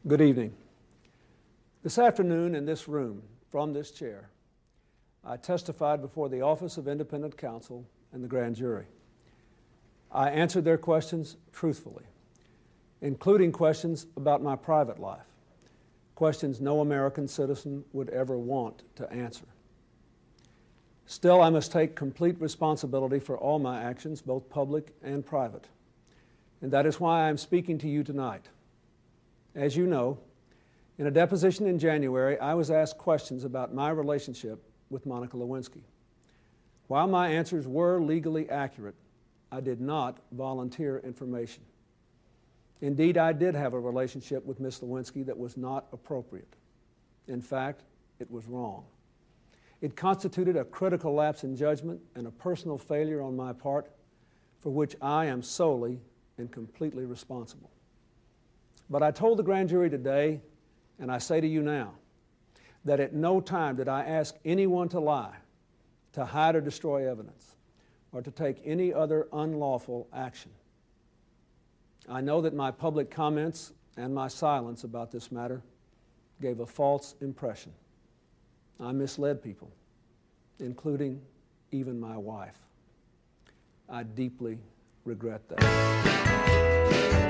Good evening. This afternoon in this room, from this chair, I testified before the Office of Independent Counsel and the grand jury. I answered their questions truthfully, including questions about my private life, questions no American citizen would ever want to answer. Still, I must take complete responsibility for all my actions, both public and private. And that is why I am speaking to you tonight. As you know, in a deposition in January, I was asked questions about my relationship with Monica Lewinsky. While my answers were legally accurate, I did not volunteer information. Indeed, I did have a relationship with Ms. Lewinsky that was not appropriate. In fact, it was wrong. It constituted a critical lapse in judgment and a personal failure on my part for which I am solely and completely responsible. But I told the grand jury today, and I say to you now, that at no time did I ask anyone to lie, to hide or destroy evidence, or to take any other unlawful action. I know that my public comments and my silence about this matter gave a false impression. I misled people, including even my wife. I deeply regret that.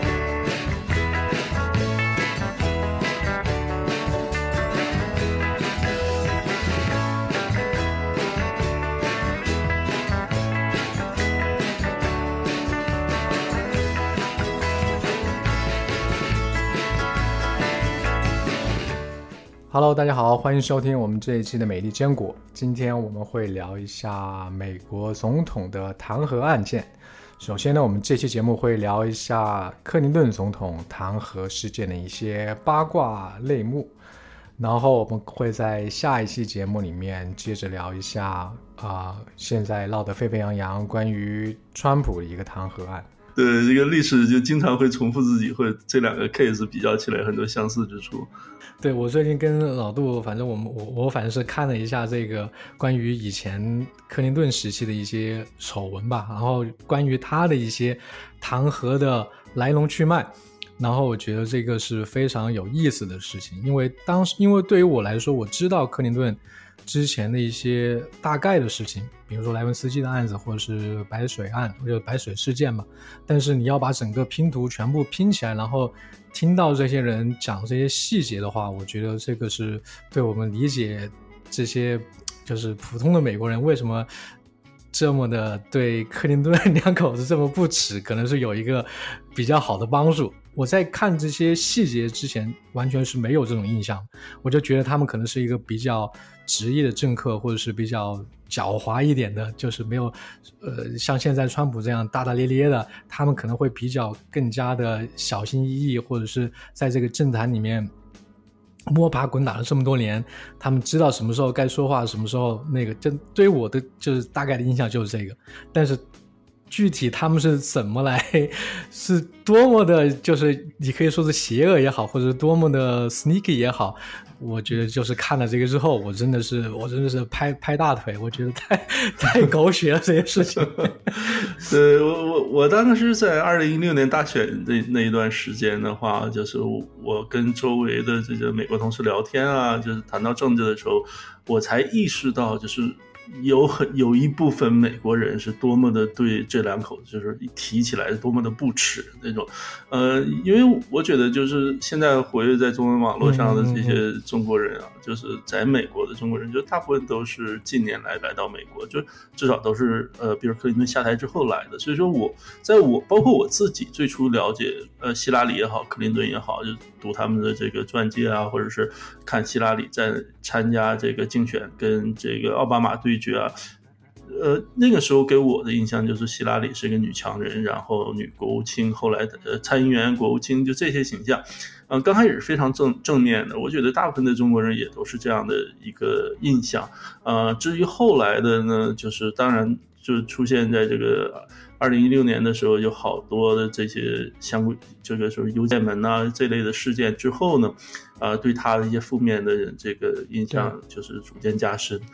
Hello， 大家好，欢迎收听我们这一期的美丽坚果。今天我们会聊一下美国总统的弹劾案件。首先呢，我们这期节目会聊一下克林顿总统弹劾事件的一些八卦内幕，然后我们会在下一期节目里面接着聊一下现在闹得沸沸扬扬关于川普的一个弹劾案。 对，这个历史就经常会重复自己，会这两个 case 比较起来很多相似之处。 对，我最近跟老杜，反正我反正是看了一下这个关于以前克林顿时期的一些丑闻吧，然后关于他的一些弹劾的来龙去脉，然后我觉得这个是非常有意思的事情，因为对于我来说，我知道克林顿之前的一些大概的事情，比如说莱文斯基的案子，或者是白水案，或者白水事件嘛，但是你要把整个拼图全部拼起来，然后听到这些人讲这些细节的话，我觉得这个是对我们理解这些就是普通的美国人为什么这么的对克林顿两口子这么不耻，可能是有一个比较好的帮助。我在看这些细节之前完全是没有这种印象，我就觉得他们可能是一个比较职业的政客，或者是比较狡猾一点的，就是没有像现在川普这样大大咧咧的，他们可能会比较更加的小心翼翼，或者是在这个政坛里面摸爬滚打了这么多年，他们知道什么时候该说话，什么时候那个，对于我的就是大概的印象就是这个。但是具体他们是怎么来，是多么的，就是你可以说是邪恶也好，或者多么的 sneaky 也好，我觉得就是看了这个之后，我真的是拍大腿，我觉得太狗血了这些事情。 对，我当时在2016年大选的那一段时间的话，就是我跟周围的这个美国同事聊天啊，就是谈到政治的时候，我才意识到就是有一部分美国人是多么的对这两口子就是提起来多么的不耻那种，因为我觉得就是现在活跃在中文网络上的这些中国人啊，就是在美国的中国人，就大部分都是近年来到美国，就至少都是比如克林顿下台之后来的，所以说包括我自己最初了解希拉里也好，克林顿也好，就读他们的这个传记啊，或者是看希拉里在参加这个竞选跟这个奥巴马对决啊，那个时候给我的印象就是希拉里是一个女强人，然后女国务卿，后来的参议员、国务卿，就这些形象，刚开始是非常正面的，我觉得大部分的中国人也都是这样的一个印象，至于后来的呢，就是当然就出现在这个2016年的时候，有好多的这些这个说邮件门啊这类的事件之后呢，对他的一些负面的这个印象就是逐渐加深。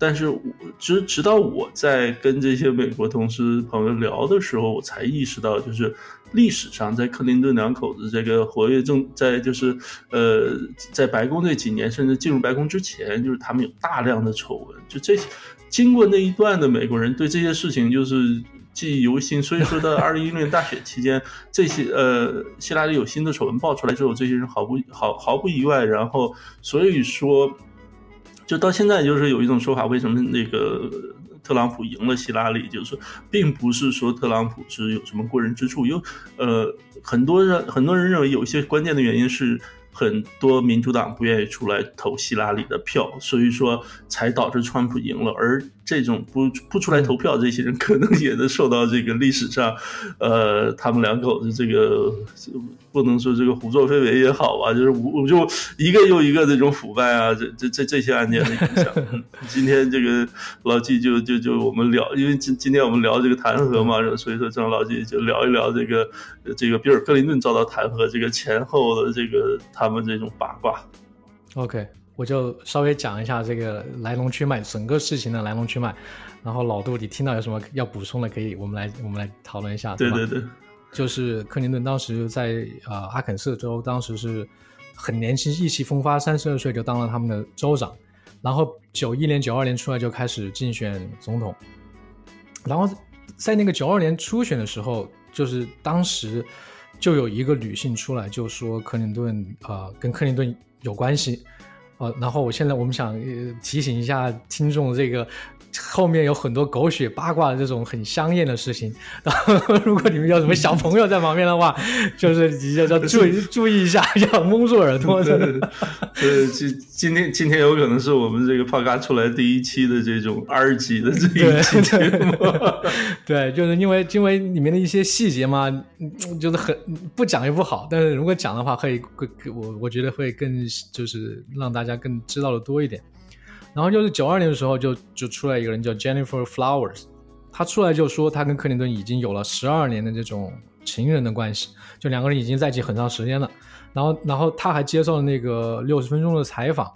但是直到我在跟这些美国同事朋友聊的时候，我才意识到，就是历史上在克林顿两口子这个活跃在就是在白宫这几年，甚至进入白宫之前，就是他们有大量的丑闻，就这些经过那一段的美国人对这些事情就是记忆犹新，所以说到2016年大选期间，这些希拉里有新的丑闻爆出来之后，这些人毫不意外，然后所以说就到现在就是有一种说法，为什么那个特朗普赢了希拉里，就是说并不是说特朗普是有什么过人之处，很多人认为有一些关键的原因是很多民主党不愿意出来投希拉里的票，所以说才导致川普赢了。而这种不出来投票，这些人可能也能受到这个历史上，他们两口子这个不能说这个胡作非为也好吧，就是就一个又一个这种腐败啊，这些案件的影响。今天这个老纪就我们聊，因为今天我们聊这个弹劾嘛，所以说正好老纪就聊一聊这个比尔·克林顿遭到弹劾这个前后的这个他们这种八卦。 OK， 我就稍微讲一下这个来龙去脉，整个事情的来龙去脉。然后老杜，你听到有什么要补充的，可以我们来讨论一下。 对， 就是克林顿当时在阿肯色州，当时是很年轻，意气风发，32岁就当了他们的州长。然后91年、92年出来就开始竞选总统。然后在那个92年初选的时候，就是当时就有一个女性出来就说克林顿跟克林顿有关系。然后我们想提醒一下听众，这个后面有很多狗血八卦的这种很香艳的事情，然后如果你们有什么小朋友在旁边的话，就是你要注意一下，要蒙住耳朵的。 今天有可能是我们这个 podcast 出来第一期的这种2级的这一期节目。 对，就是因为里面的一些细节嘛，就是很不讲也不好，但是如果讲的话，我觉得会更就是让大家更知道的多一点。然后就是92年的时候就出来一个人叫 Jennifer Flowers， 他出来就说他跟克林顿已经有了12年的这种情人的关系，就两个人已经在一起很长时间了。然后他还接受了那个60分钟的采访，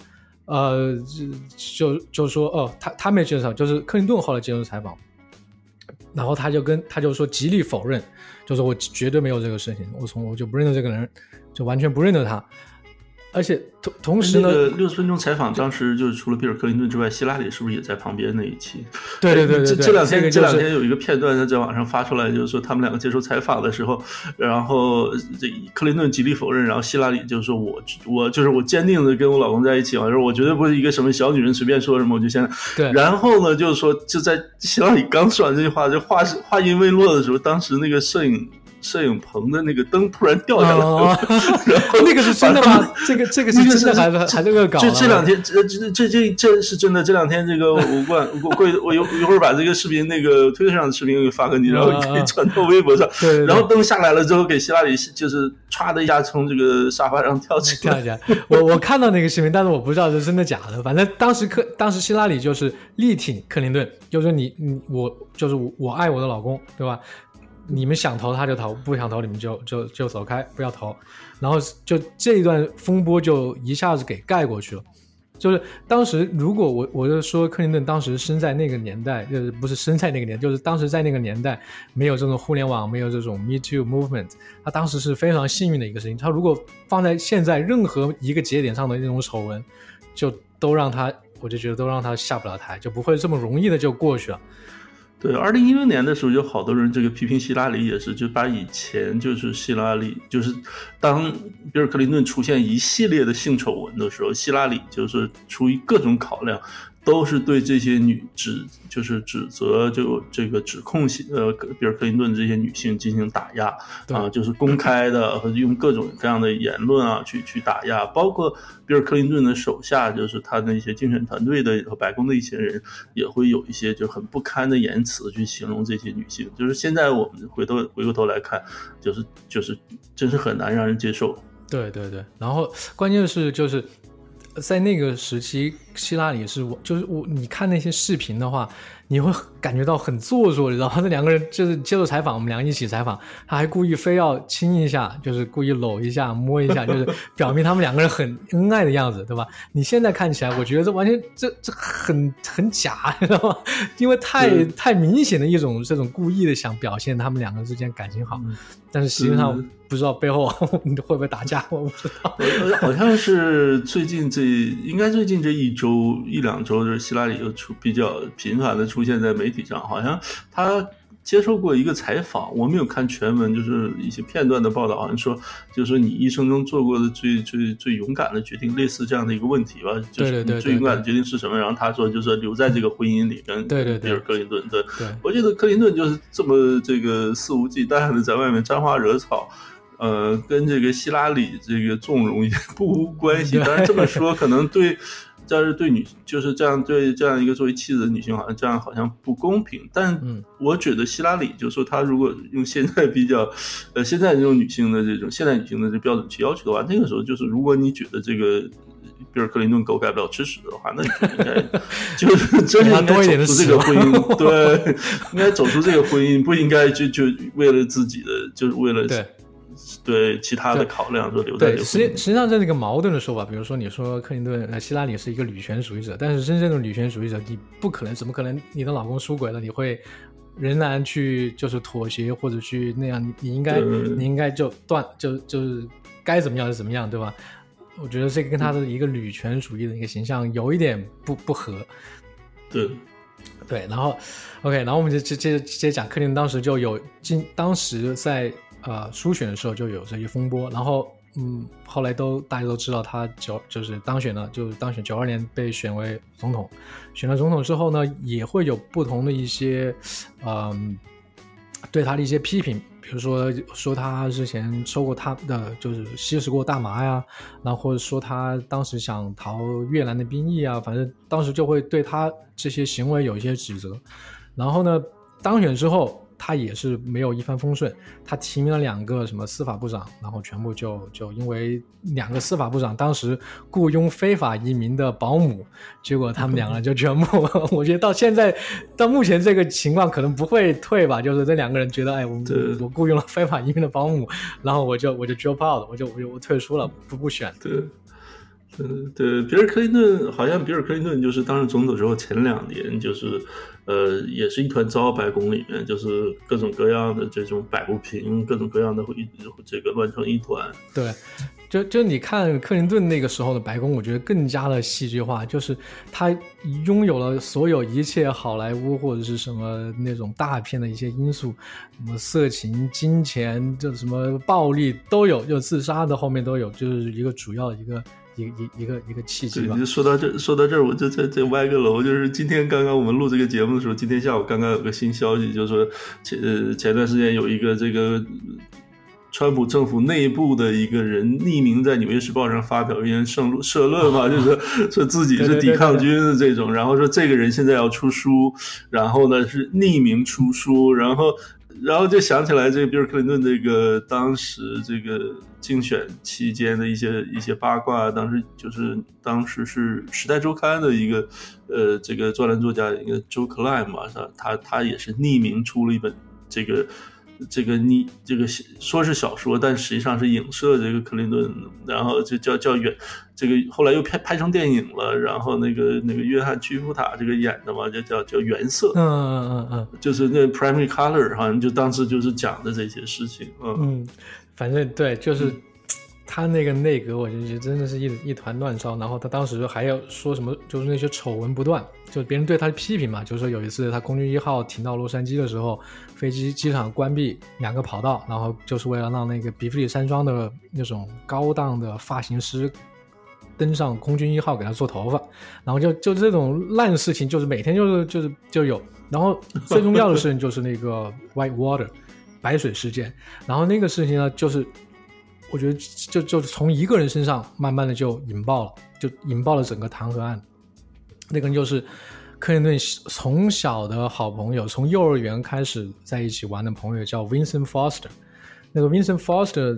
就说他没接受，就是克林顿后来接受采访，然后他就说极力否认，就说我绝对没有这个事情，我就不认得这个人，就完全不认得他。而且同时呢， 那个60分钟采访当时就是除了比尔·克林顿之外，希拉里是不是也在旁边那一期？ 对， 这两天有一个片段在网上发出来，就是说他们两个接受采访的时候，然后克林顿极力否认，然后希拉里就说我坚定的跟我老公在一起，我绝对不是一个什么小女人随便说什么我就现在。 对，然后呢就是说就在希拉里刚说完这句话，就话音未落的时候，当时那个摄影棚的那个灯突然掉下来了，然后那个是真的吗？这个是真的还是恶搞？ 这两天这是真的。这两天这个我一会儿把这个视频那个推特上的视频给发给你，然后可以传到微博上。 对， 然后灯下来了之后，给希拉里就是歘的一下从这个沙发上跳起来。 我看到那个视频，但是我不知道是真的假的。反正当时希拉里就是力挺克林顿，就是我爱我的老公，对吧？你们想投他就投，不想投你们就走开，不要投。然后就这一段风波就一下子给盖过去了。就是当时如果我就说克林顿当时生在那个年代，就是不是生在那个年代，就是当时在那个年代没有这种互联网，没有这种 Me Too Movement， 他当时是非常幸运的一个事情。他如果放在现在任何一个节点上的那种丑闻，我就觉得都让他下不了台，就不会这么容易的就过去了。 对，2016年的时候，有好多人这个批评希拉里也是，就把以前就是希拉里，就是当比尔·克林顿出现一系列的性丑闻的时候，希拉里就是出于各种考量，都是对这些指责就这个指控比尔·克林顿这些女性进行打压啊，就是公开的和用各种各样的言论啊去打压，包括比尔·克林顿的手下，就是他的一些竞选团队的和白宫的一些人，也会有一些就很不堪的言辞去形容这些女性。就是现在我们回过头来看，就是真是很难让人接受。 对，然后关键是就是在那个时期， 希拉里是就是你看那些视频的话，你会感觉到很做作，你知道吗？这两个人就是接受采访，我们两个一起采访，他还故意非要亲一下，就是故意搂一下摸一下，就是表明他们两个人很恩爱的样子，对吧？你现在看起来我觉得这完全这很假，你知道吗？因为太明显的一种这种故意的想表现他们两个之间感情好，但是实际上不知道背后会不会打架，我不知道。 好像是最近这一两周，就是希拉里又比较频繁的出现在媒体上，好像他接受过一个采访，我没有看全文，就是一些片段的报道，好像说就是你一生中做过的最勇敢的决定，类似这样的一个问题吧，就是你最勇敢的决定是什么？然后他说就是留在这个婚姻里跟比尔克林顿。对，我记得克林顿就是这么这个肆无忌惮的在外面沾花惹草。跟这个希拉里这个纵容也不无关系。当然这么说可能但是对就是这样对这样一个作为妻子的女性，好像这样好像不公平。但我觉得希拉里就是说，她如果用现在比较现在这种女性的这种现代女性的这标准去要求的话，那个时候就是如果你觉得这个比尔克林顿狗改不了吃屎的话，那你应该就是真的应该走出这个婚姻，对，应该走出这个婚姻，不应该就为了自己的，就是为了对其他的考量说留在这个。 实际上这是一个矛盾的说法，比如说你说克林顿希拉里是一个女权主义者，但是真正的女权主义者你不可能，怎么可能你的老公出轨了你会仍然去就是妥协或者去那样，你应该就是该怎么样就怎么样，对吧？我觉得这个跟他的一个女权主义的一个形象有一点不合。对，然后 OK， 然后我们就接着讲，克林顿当时就有当时在初选的时候就有这一风波，然后后来大家都知道他就是当选92年被选为总统，选了总统之后呢，也会有不同的一些对他的一些批评，比如说他之前收过他的就是吸食过大麻呀，然后或者说他当时想逃越南的兵役啊，反正当时就会对他这些行为有一些指责。然后呢，当选之后他也是没有一帆风顺，他提名了2个什么司法部长，然后全部就因为2个司法部长当时雇佣非法移民的保姆，结果他们2个人就全部我觉得到目前这个情况可能不会退吧，就是这2个人觉得我雇佣了非法移民的保姆，然后我就 drop out， 我退出了，不选。 对，比尔克林顿就是当上总统之后前2年就是也是一团糟，白宫里面就是各种各样的这种摆不平，各种各样的这个乱成一团。 对，就你看克林顿那个时候的白宫，我觉得更加的戏剧化，就是他拥有了所有一切好莱坞或者是什么那种大片的一些因素，什么色情、金钱，就什么暴力都有，就自杀的后面都有，就是一个主要的一个契机吧。 说到这儿，我就再歪个楼，就是今天刚刚我们录这个节目的时候，今天下午刚刚有个新消息，就是说前段时间有一个这个川普政府内部的一个人匿名在《纽约时报》上发表一篇社论嘛，就是说自己是抵抗军的这种，然后说这个人现在要出书，然后呢是匿名出书，然后就想起来这个比尔克林顿这个当时这个竞选期间的一些八卦，当时是《时代周刊》的一个这个专栏作家一个周克莱嘛，他也是匿名出了一本这个说是小说，但实际上是影射这个克林顿，然后就叫这个后来又拍成电影了，然后那个约翰屈服塔这个演的嘛，就叫原色，就是那 Primary Color， 好像就当时就是讲的这些事情， 反正对，就是他那个内阁，我就觉得真的是一团乱烧。然后他当时还要说什么，就是那些丑闻不断，就别人对他的批评嘛，就是说有一次他空军1号停到洛杉矶的时候，机场关闭2个跑道，然后就是为了让那个比弗利山庄的那种高档的发型师登上空军1号给他做头发，然后就这种烂事情，就是每天就有。然后最重要的事情就是那个 White Water 白水事件，然后那个事情呢，就是我觉得就从一个人身上慢慢的就引爆了整个弹劾案。那个人就是克林顿从小的好朋友，从幼儿园开始在一起玩的朋友，叫 Vincent Foster。那个 Vincent Foster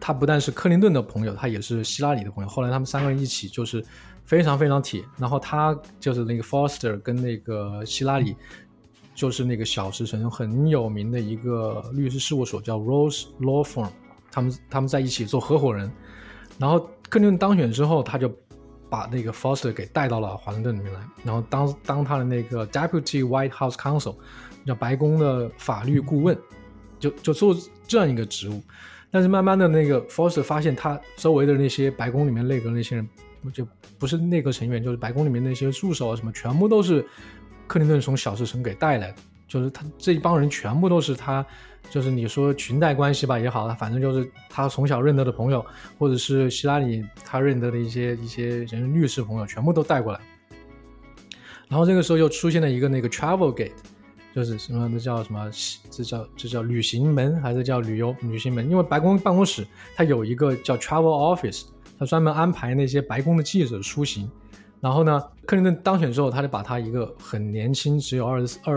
他不但是克林顿的朋友，他也是希拉里的朋友。后来他们3个人一起就是非常非常铁。然后他就是那个 Foster 跟那个希拉里，就是那个小石城很有名的一个律师事务所叫 Rose Law Firm， 他们在一起做合伙人。然后克林顿当选之后，他就把那个 Foster 给带到了华盛顿里面来，然后当他的那个 Deputy White House Counsel， 叫白宫的法律顾问，就做这样一个职务。但是慢慢的那个 Foster 发现他周围的那些白宫里面内阁那些人，就不是内阁成员，就是白宫里面那些助手啊什么，全部都是克林顿从小石城给带来的，就是他这一帮人全部都是他，就是你说裙带关系吧也好，反正就是他从小认得的朋友，或者是希拉里他认得的一些人律师朋友，全部都带过来。然后这个时候又出现了一个那个 Travel Gate， 就是什么，那叫什么，这叫旅行门还是叫旅行门？因为白宫办公室它有一个叫 Travel Office， 它专门安排那些白宫的记者出行。然后呢，克林顿当选之后，他就把他一个很年轻，只有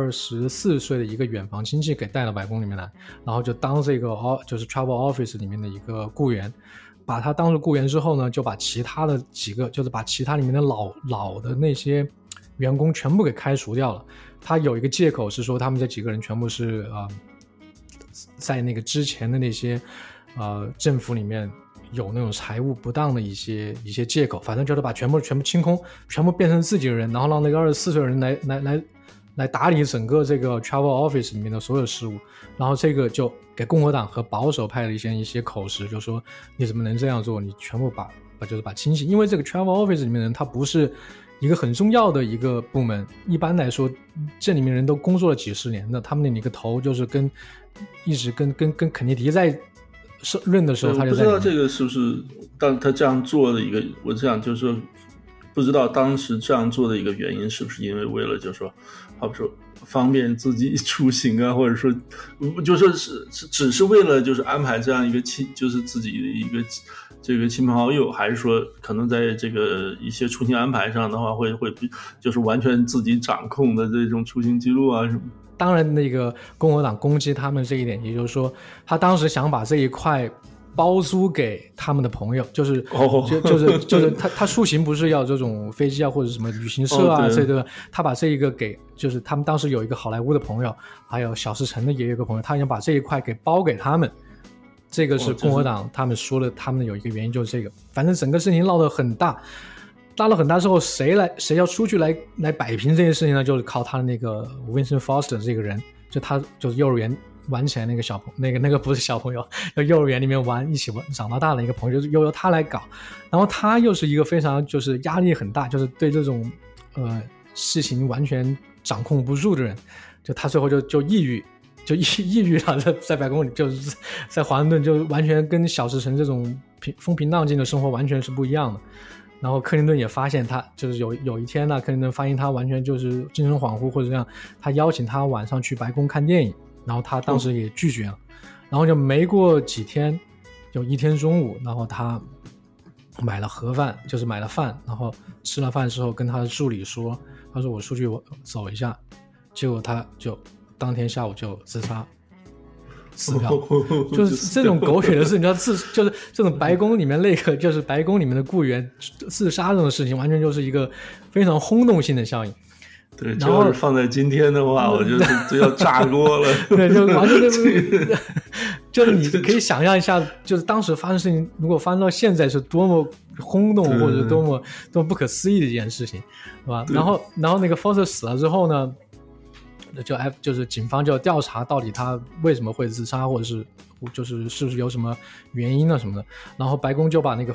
24岁的一个远房亲戚给带到白宫里面来，然后就当这个就是 Travel Office 里面的一个雇员。把他当了雇员之后呢，就把其他的几个，就是把其他里面的老的那些员工全部给开除掉了。他有一个借口是说，他们这几个人全部是在那个之前的那些政府里面有那种财务不当的一些借口，反正就是把全部清空，全部变成自己的人，然后让那个24岁的人来打理整个这个 Travel Office 里面的所有事务。然后这个就给共和党和保守派的一些口实，就说你怎么能这样做，你全部把清洗。因为这个 Travel Office 里面的人他不是一个很重要的一个部门，一般来说这里面人都工作了几十年的，他们的一个头就是一直跟肯尼迪在任的时候他就在。 不知道这个是不是当他这样做的一个，我这样就是说不知道当时这样做的一个原因是不是因为为了就是说好比说方便自己出行啊，或者说就说是只是为了就是安排这样一个就是自己的一个这个亲朋好友，还是说可能在这个一些出行安排上的话会就是完全自己掌控的这种出行记录啊什么。 当然那个共和党攻击他们这一点，也就是说他当时想把这一块包租给他们的朋友，就是他出行不是要这种飞机啊或者什么旅行社啊这个，他把这一个给，就是他们当时有一个好莱坞的朋友，还有小石城的也有一个朋友，他想把这一块给包给他们。这个是共和党他们说的，他们有一个原因就是这个。反正整个事情闹得很大，拉了很大之后，谁要出去来摆平这件事情呢？就是靠他的那个 Winston Foster 这个人，就他就是幼儿园玩起来那个小朋友，那个不是小朋友，在幼儿园里面一起长到大的一个朋友，就是由他来搞。然后他又是一个非常就是压力很大，就是对这种事情完全掌控不住的人，就他最后就抑郁了，在白宫里，就是在华盛顿就完全跟小石城这种风平浪静的生活完全是不一样的。然后克林顿也发现他就是有一天呢，克林顿发现他完全就是精神恍惚或者这样，他邀请他晚上去白宫看电影，然后他当时也拒绝了。然后就没过几天，有一天中午，然后他买了盒饭，就是买了饭，然后吃了饭之后跟他的助理说，他说我出去走一下，结果他就当天下午就自杀死掉。就是这种狗血的事，你知道就是这种白宫里面那个就是白宫里面的雇员自杀这种事情，完全就是一个非常轰动性的效应。 对，这要是放在今天的话，我觉得就要炸锅了。 对，就完全就是你可以想象一下，就是当时发生事情，如果发生到现在是多么轰动，或者多么不可思议的一件事情，是吧？然后那个 Foster 死了之后呢，就是警方就调查到底他为什么会自杀，或者是是不是有什么原因啊什么的。然后白宫就把那个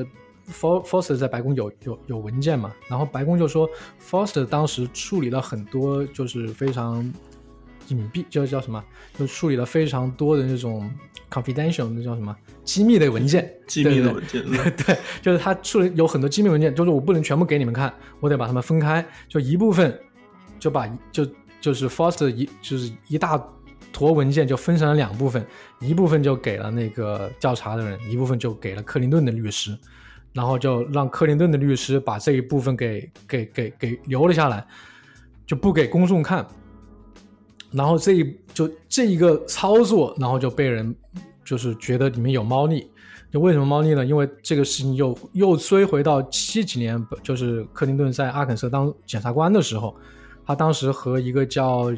Foster 在白宫有文件嘛，然后白宫就说 Foster 当时处理了很多就是非常隐蔽，就是叫什么，就处理了非常多的那种 confidential， 那叫什么机密的文件， 机密的文件， 对，就是他处理有很多机密文件，就是我不能全部给你们看，我得把它们分开，就一部分就把就是 Foster 就是一大坨文件就分成了两部分，一部分就给了那个调查的人，一部分就给了克林顿的律师，然后就让克林顿的律师把这一部分给留了下来，就不给公众看。然后这一个操作，然后就被人就是觉得里面有猫腻， 就为什么猫腻呢？因为这个事情又追回到70几年，就是克林顿在阿肯色当检察官的时候，他当时和一个叫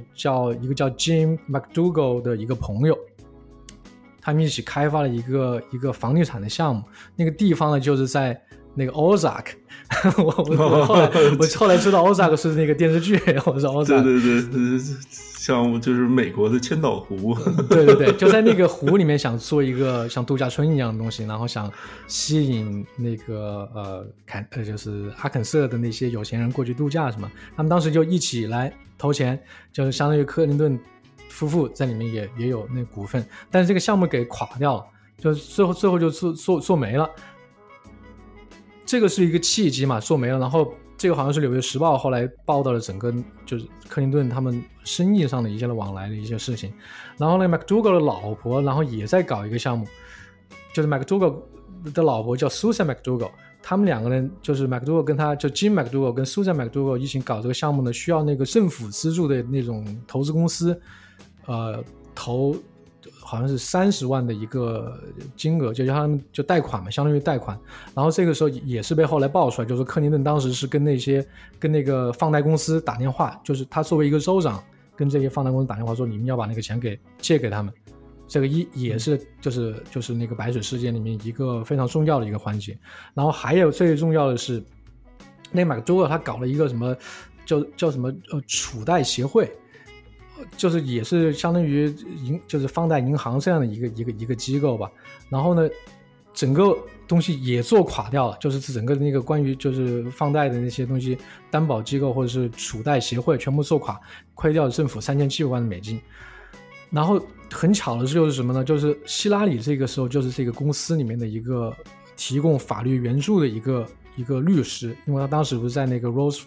Jim McDougal 的一个朋友，他们一起开发了一个房地产的项目，那个地方呢就是在那个 Ozark 我后来知道 Ozark 是那个电视剧，我知道 Ozark 对，项目就是美国的千岛湖对，就在那个湖里面想做一个像度假村一样的东西，然后想吸引那个就是阿肯色的那些有钱人过去度假什么，他们当时就一起来投钱，就是相当于克林顿夫妇在里面也有那股份，但是这个项目给垮掉了，就最后就做没了。这个是一个契机嘛，做没了。然后这个好像是《纽约时报》后来报道了整个就是克林顿他们生意上的一些往来的一些事情。然后呢 McDougal 的老婆然后也在搞一个项目，就是 McDougal 的老婆叫 Susan McDougal， 他们两个人就是 McDougal 跟他就 Jim McDougal 跟 Susan McDougal 一起搞这个项目呢，需要那个政府资助的那种投资公司投好像是30万的一个金额，就叫他们就贷款嘛，相当于贷款。然后这个时候也是被后来爆出来，就是克林顿当时是跟那个放贷公司打电话，就是他作为一个州长跟这些放贷公司打电话说你们要把那个钱借给他们，这个也是就是那个白水事件里面一个非常重要的一个环节。然后还有最重要的是那个McDougal他搞了一个什么叫什么储贷协会，就是也是相当于就是放贷银行这样的一个机构吧。然后呢整个东西也做垮掉了，就是整个那个关于就是放贷的那些东西，担保机构或者是储贷协会全部做垮，亏掉了政府3700万的美金。然后很巧的就是什么呢，就是希拉里这个时候就是这个公司里面的一个提供法律援助的一个律师，因为他当时不是在那个 Rose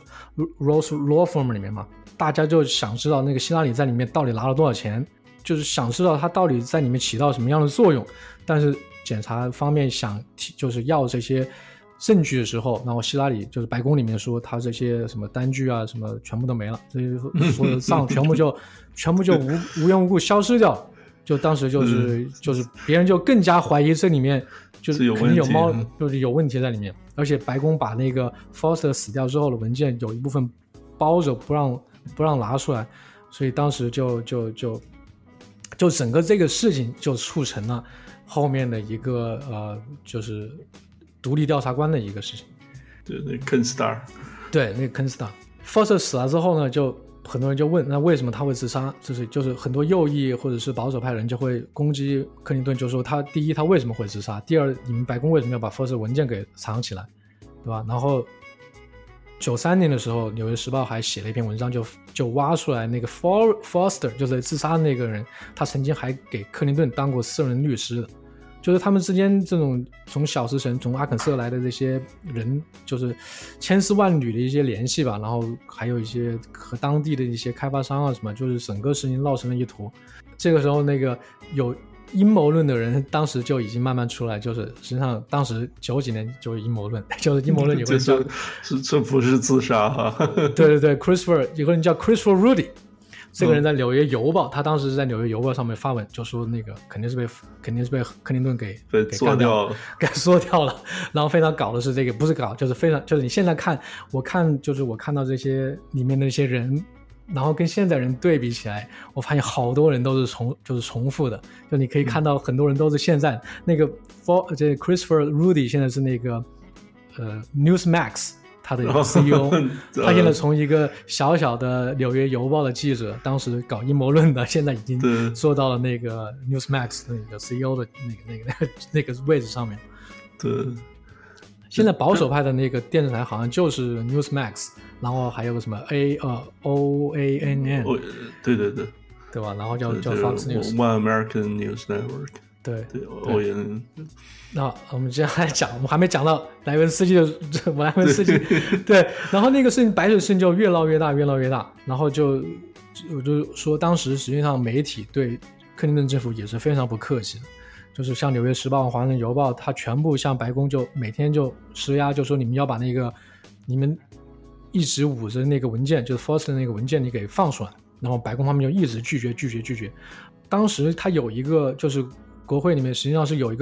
Law Firm 里面嘛，大家就想知道那个希拉里在里面到底拿了多少钱，就是想知道他到底在里面起到什么样的作用。但是检察方面想就是要这些证据的时候，然后希拉里就是白宫里面说他这些什么单据啊什么全部都没了，这些所有的账全部就无缘无故消失掉，就当时就是别人就更加怀疑这里面就是肯定有猫，就是有问题在里面。而且白宫把那个 Foster 死掉之后的文件有一部分包着不让拿出来，所以当时就整个这个事情就促成了后面的一个就是独立调查官的一个事情。 对，那个 Kenstar， 对，那个 Kenstar Foster 死了之后呢，就很多人就问那为什么他会自杀，就是很多右翼或者是保守派人就会攻击克林顿，就说他第一他为什么会自杀，第二你们白宫为什么要把 Foster 文件给藏起来，对吧？然后93年的时候纽约时报还写了一篇文章，就挖出来那个 Foster 就是自杀的那个人，他曾经还给克林顿当过私人律师的，就是他们之间这种从小石城从阿肯色来的这些人就是千丝万缕的一些联系吧，然后还有一些和当地的一些开发商啊什么，就是整个事情闹成了一坨。这个时候那个有阴谋论的人当时就已经慢慢出来，就是实际上当时90几年就是阴谋论，就是阴谋论有个人叫这不是自杀哈对 Christopher 有个人叫 Christopher Rudy， 这个人在纽约邮报，他当时是在纽约邮报上面发文，就说那个肯定是被克林顿给做掉了， 给缩掉了。然后非常搞的是这个不是搞，就是非常就是你现在看我看到这些里面的一些人，然后跟现在人对比起来，我发现好多人都是重复的，就你可以看到很多人都是现在那个这 Christopher Rudy 现在是那个Newsmax 他的 CEO 他现在从一个小小的纽约邮报的记者，当时搞阴谋论的，现在已经做到了那个 Newsmax 的那个 CEO 的那个位置上面。 对， 现在保守派的那个电视台好像就是 Newsmax， 然后还有个什么 OANN， 对吧？然后叫 Fox News， One American News Network， 对 OANN。 那我们接下来讲，我们还没讲到莱文斯基的莱文斯基对，然后那个事情白水事情就越闹越大，然后我就说当时实际上媒体对克林顿政府也是非常不客气的，就是像纽约时报、华盛顿邮报，他全部向白宫就每天就施压，就说你们要把那个你们一直捂着那个文件，就是 Foster 那个文件你给放出来，然后白宫他们就一直拒绝。当时他有一个就是国会里面实际上是有一个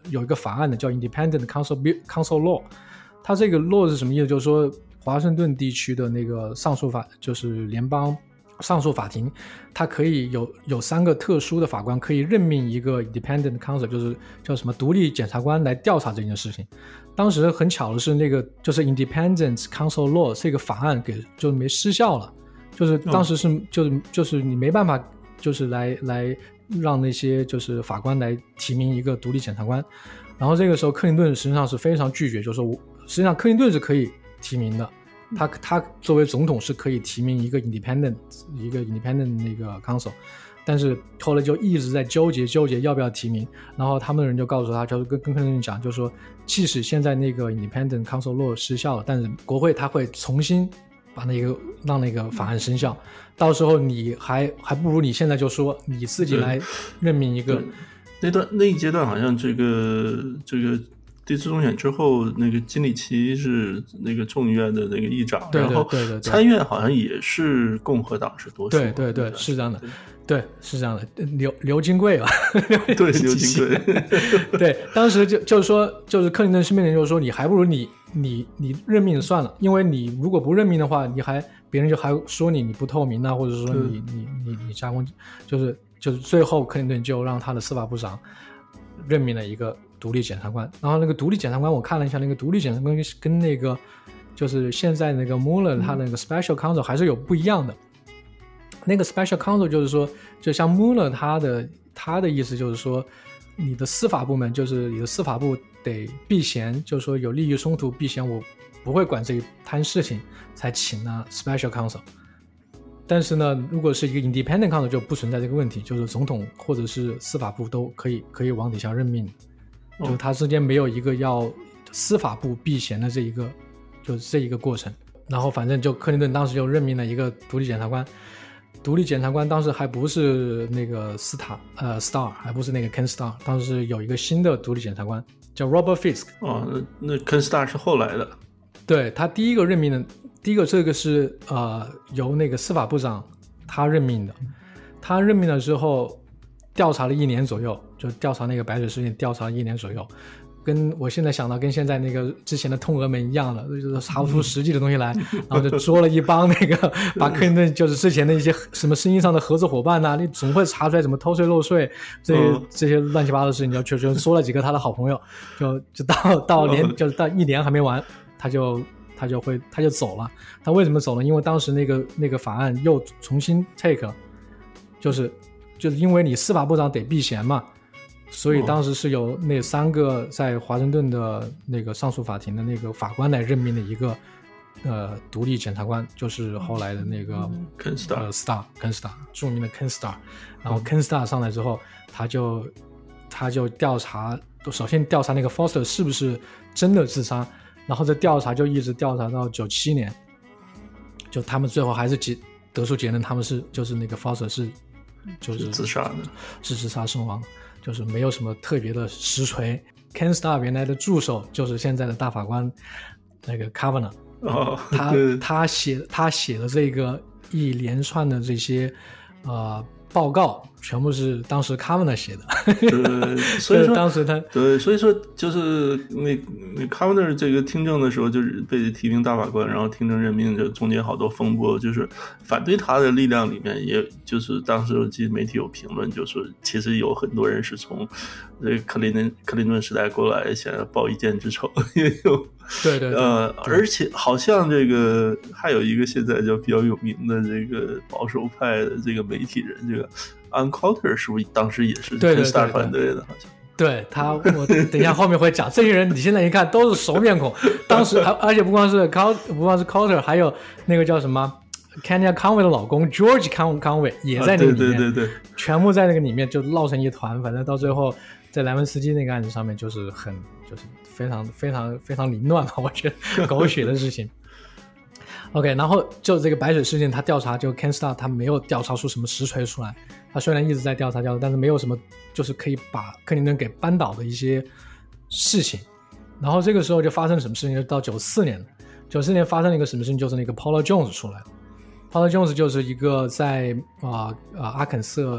有一个法案的叫 Independent Counsel Law， 它这个 law 是什么意思？就是说华盛顿地区的那个上诉法，就是联邦上诉法庭，它可以有3个特殊的法官可以任命一个 Independent Counsel， 就是叫什么独立检察官来调查这件事情。当时很巧的是，那个就是 Independent Counsel Law 这个法案就没失效了，就是当时是就是你没办法就是来让那些就是法官来提名一个独立检察官。然后这个时候克林顿实际上是非常拒绝，就是说实际上克林顿是可以提名的，他作为总统是可以提名一个 independent 那个 counsel， 但是后来就一直在纠结要不要提名。然后他们的人就告诉他，就是跟克林顿讲，就是说即使现在那个 independent counsel law 失效了，但是国会他会重新把让那个法案生效，到时候你还不如你现在就说你自己来任命一个。 那一阶段好像这个第四中选之后，那个金里奇是那个众议院的那个议长， 对， 然后参院好像也是共和党是多数， 对，是这样的，对，是这样的，刘金贵吧， 对，刘金贵， 对，当时就是说，就是克林顿身边人就是说，你还不如你任命算了，因为你如果不任命的话，别人就还说你不透明啊，或者说你加工，就是最后克林顿就让他的司法部长任命了一个独立检察官。然后那个独立检察官我看了一下，那个独立检察官跟那个就是现在那个 Mueller 他那个 Special Counsel 还是有不一样的。那个 Special Counsel 就是说，就像 Mueller 他的意思就是说，你的司法部门就是你的司法部得避嫌，就是说有利益冲突避嫌，我不会管这一摊事情，才请了 Special Counsel。但是呢，如果是一个 Independent Counsel 就不存在这个问题，就是总统或者是司法部都可以往底下任命，就是他之间没有一个要司法部避嫌的这一个过程。然后反正就克林顿当时就任命了一个独立检察官，独立检察官当时还不是那个Starr， 还不是那个 Ken Starr， 当时有一个新的独立检察官叫 Robert Fisk。 那 Ken Starr 是后来的。 对，他第一个任命的，这个是由那个司法部长他任命的。他任命了之后，调查了1年左右，就调查那个白水事件，调查了1年左右。跟我现在想到跟现在那个之前的通俄门一样的，就是查不出实际的东西来，然后就捉了一帮那个把克林顿就是之前的一些什么生意上的合作伙伴你总会查出来什么偷税漏税这些乱七八糟的事情，就确实说了几个他的好朋友，就到1年还没完，他就走了。他为什么走了？因为当时那个法案又重新 take 了，就是因为你司法部长得避嫌嘛，所以当时是由那3个在华盛顿的那个上诉法庭的那个法官来任命的一个独立检察官，就是后来的那个 Ken Starr 著名的 Ken Starr。 然后 Ken Starr 上来之后，他就调查，首先调查那个 Foster 是不是真的自杀，然后这调查就一直调查到97年，就他们最后还是得出结论，他们就是那个 Foster 是自杀的， 是自杀身亡，就是没有什么特别的实锤。Ken Starr 原来的助手就是现在的大法官那个 Kavanaugh，他写的这个一连串的这些报告全部是当时 Kavanaugh 写的。 所以说当时他所以说就是那 Kavanaugh 这个听证的时候就是被提名大法官，然后听证任命，就中间好多风波，就是反对他的力量里面，也就是当时我记得媒体有评论，就说其实有很多人是从这个克林顿时代过来，想要报一箭之仇，也有。 对， 而且好像这个还有一个现在就比较有名的这个保守派的这个媒体人，这个 Ann Coulter 是不是当时也是 Ken Starr 团队的？好像对他，我等一下后面会讲，这些人你现在一看都是熟面孔。当时而且不光是 Coulter， 还有那个叫什么 Kenya Conway 的老公 George Conway 也在那个里面， 对， 全部在那个里面就闹成一团。反正到最后在莱文斯基那个案子上面就是非常非常非常凌乱吧，我觉得狗血的事情。OK， 然后就这个白水事件，他调查就 Ken Starr 他没有调查出什么实锤出来，他虽然一直在调查，但是没有什么就是可以把克林顿给扳倒的一些事情。然后这个时候就发生什么事情，就到94年发生了一个什么事情，就是那个 Paula Jones 出来了。Paula Jones 就是一个在阿肯色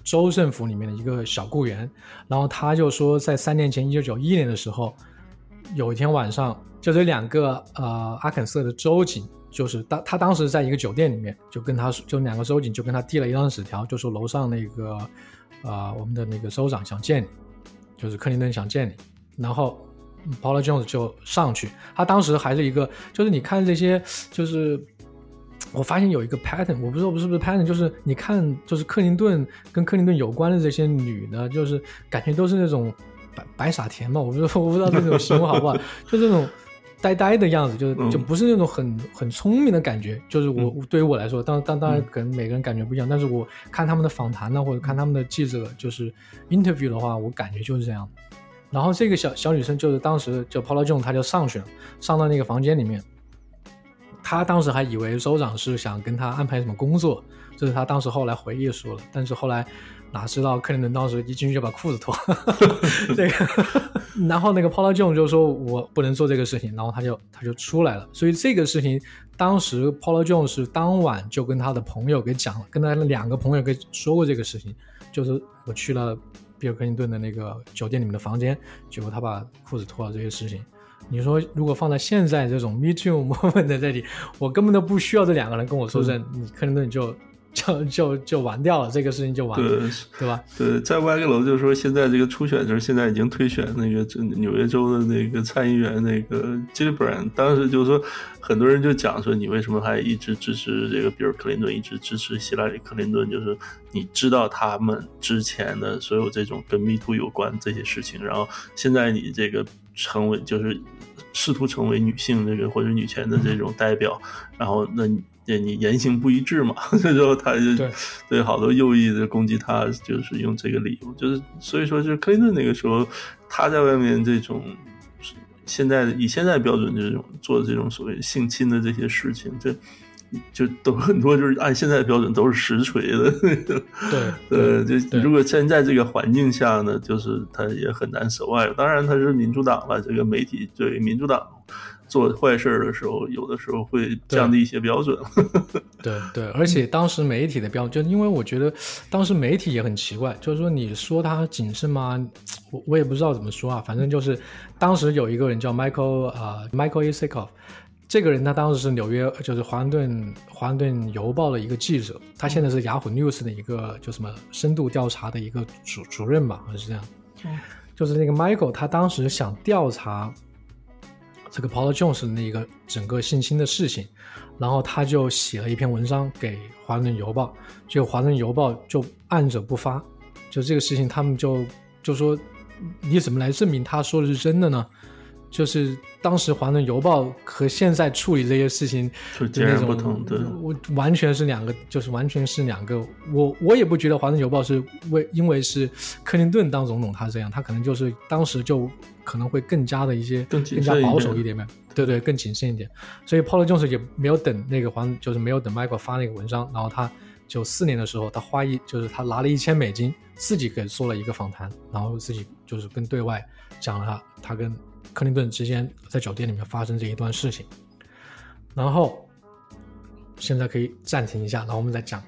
州政府里面的一个小雇员，然后他就说在3年前1991年的时候，有一天晚上就这2个阿肯色的州警，就是他当时在一个酒店里面，就2个州警就跟他递了一张纸条，就说楼上那个我们的那个州长想见你，就是克林顿想见你，然后Paula Jones 就上去，他当时还是一个，就是你看这些，就是我发现有一个 pattern， 我不知道是不是 pattern， 就是你看，就是克林顿跟克林顿有关的这些女的，就是感觉都是那种白傻甜嘛，我不知道这种形容好不好，就这种呆呆的样子，就不是那种很聪明的感觉，就是对于我来说，当然可能每个人感觉不一样，但是我看他们的访谈呢，或者看他们的记者就是 interview 的话，我感觉就是这样的。然后这个小女生就是当时就 Paula Jones 她就上去了，上到那个房间里面，她当时还以为州长是想跟她安排什么工作，这是她当时后来回忆说了，但是后来哪知道克林顿当时一进去就把裤子脱这个，然后那个 Paula Jones 就说我不能做这个事情，然后他就出来了。所以这个事情当时 Paula Jones 是当晚就跟他的朋友给讲了，跟他的2个朋友给说过这个事情，就是我去了比尔克林顿的那个酒店里面的房间，结果他把裤子脱了这些事情。你说如果放在现在这种 Me Too moment 在这里，我根本都不需要这2个人跟我说这，你克林顿就完掉了，这个事情就完了，对吧？ 对，在歪个楼就是说，现在这个初选就是现在已经推选那个纽约州的那个参议员那个 Gillibrand， 当时就是说，很多人就讲说，你为什么还一直支持这个比尔克林顿，一直支持希拉里克林顿？就是你知道他们之前的所有这种跟 Me Too 有关这些事情，然后现在你这个成为就是试图成为女性这个或者女权的这种代表，然后那你言行不一致嘛，这时候他就对好多右翼的攻击他，就是用这个理由，就是所以说就是克林顿那个时候他在外面这种以现在标准这种做这种所谓性侵的这些事情，这就都很多就是按现在的标准都是实锤的。对，就如果现在这个环境下呢，就是他也很难survive。当然他是民主党了，这个媒体对民主党做坏事的时候，有的时候会降低一些标准。 对，而且当时媒体的标准，就因为我觉得当时媒体也很奇怪，就是说你说他谨慎吗？我也不知道怎么说啊，反正就是当时有一个人叫 Michael Isikoff。这个人他当时是纽约就是华盛顿邮报的一个记者，他现在是雅虎 News 的一个就什么深度调查的一个主任吧，好像是这样。就是那个 Michael 他当时想调查这个 Paula Jones 的那个整个性侵的事情，然后他就写了一篇文章给华盛顿邮报，结果华盛顿邮报就按着不发，就这个事情他们就说你怎么来证明他说的是真的呢？就是当时华盛顿邮报和现在处理这些事情就截然不同的， 我完全是两个，就是完全是两个。我也不觉得华盛顿邮报是因为是克林顿当总统他这样，他可能就是当时就可能会更加的更加保守一点呗，对，更谨慎一点。所以 Paula Jones 也没有等那个就是没有等 Michael 发那个文章，然后他94年的时候，他就是他拿了$1000，自己给做了一个访谈，然后自己就是跟对外讲了他跟克林顿之间在酒店里面发生这一段事情。然后现在可以暂停一下，然后我们再讲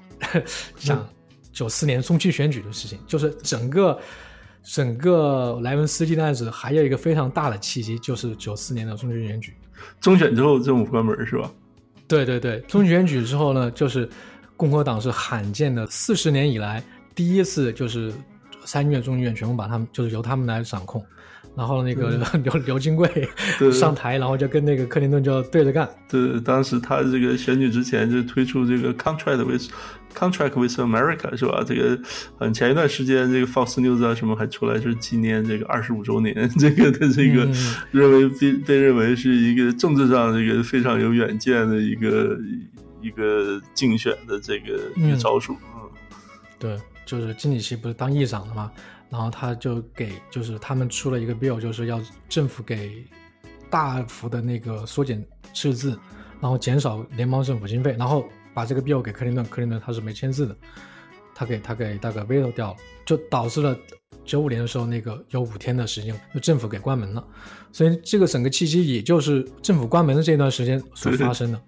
94年中期选举的事情。就是整个莱文斯基的案子还有一个非常大的契机，就是94年的中期选举。 中选之后政府关门是吧？对， 中期选举之后呢，就是共和党是罕见的40年以来第一次就是参议院众议院全部把他们就是由他们来掌控。然后那个刘金贵上台，然后就跟那个克林顿就对着干。 对，当时他这个选举之前就推出这个 Contract with America 是吧？这个前一段时间这个 Fox News 啊什么还出来是纪念这个25周年这个的这个被认为是一个政治上这个非常有远见的一个竞选的这个一个招数。 对，就是金里希不是当议长的吗？然后他就就是他们出了一个 bill， 就是要政府给大幅的那个缩减赤字，然后减少联邦政府经费，然后把这个 bill 给克林顿他是没签字的，他给大概 veto 掉了，就导致了95年的时候那个有5天的时间就政府给关门了。所以这个整个契机也就是政府关门的这段时间所发生的。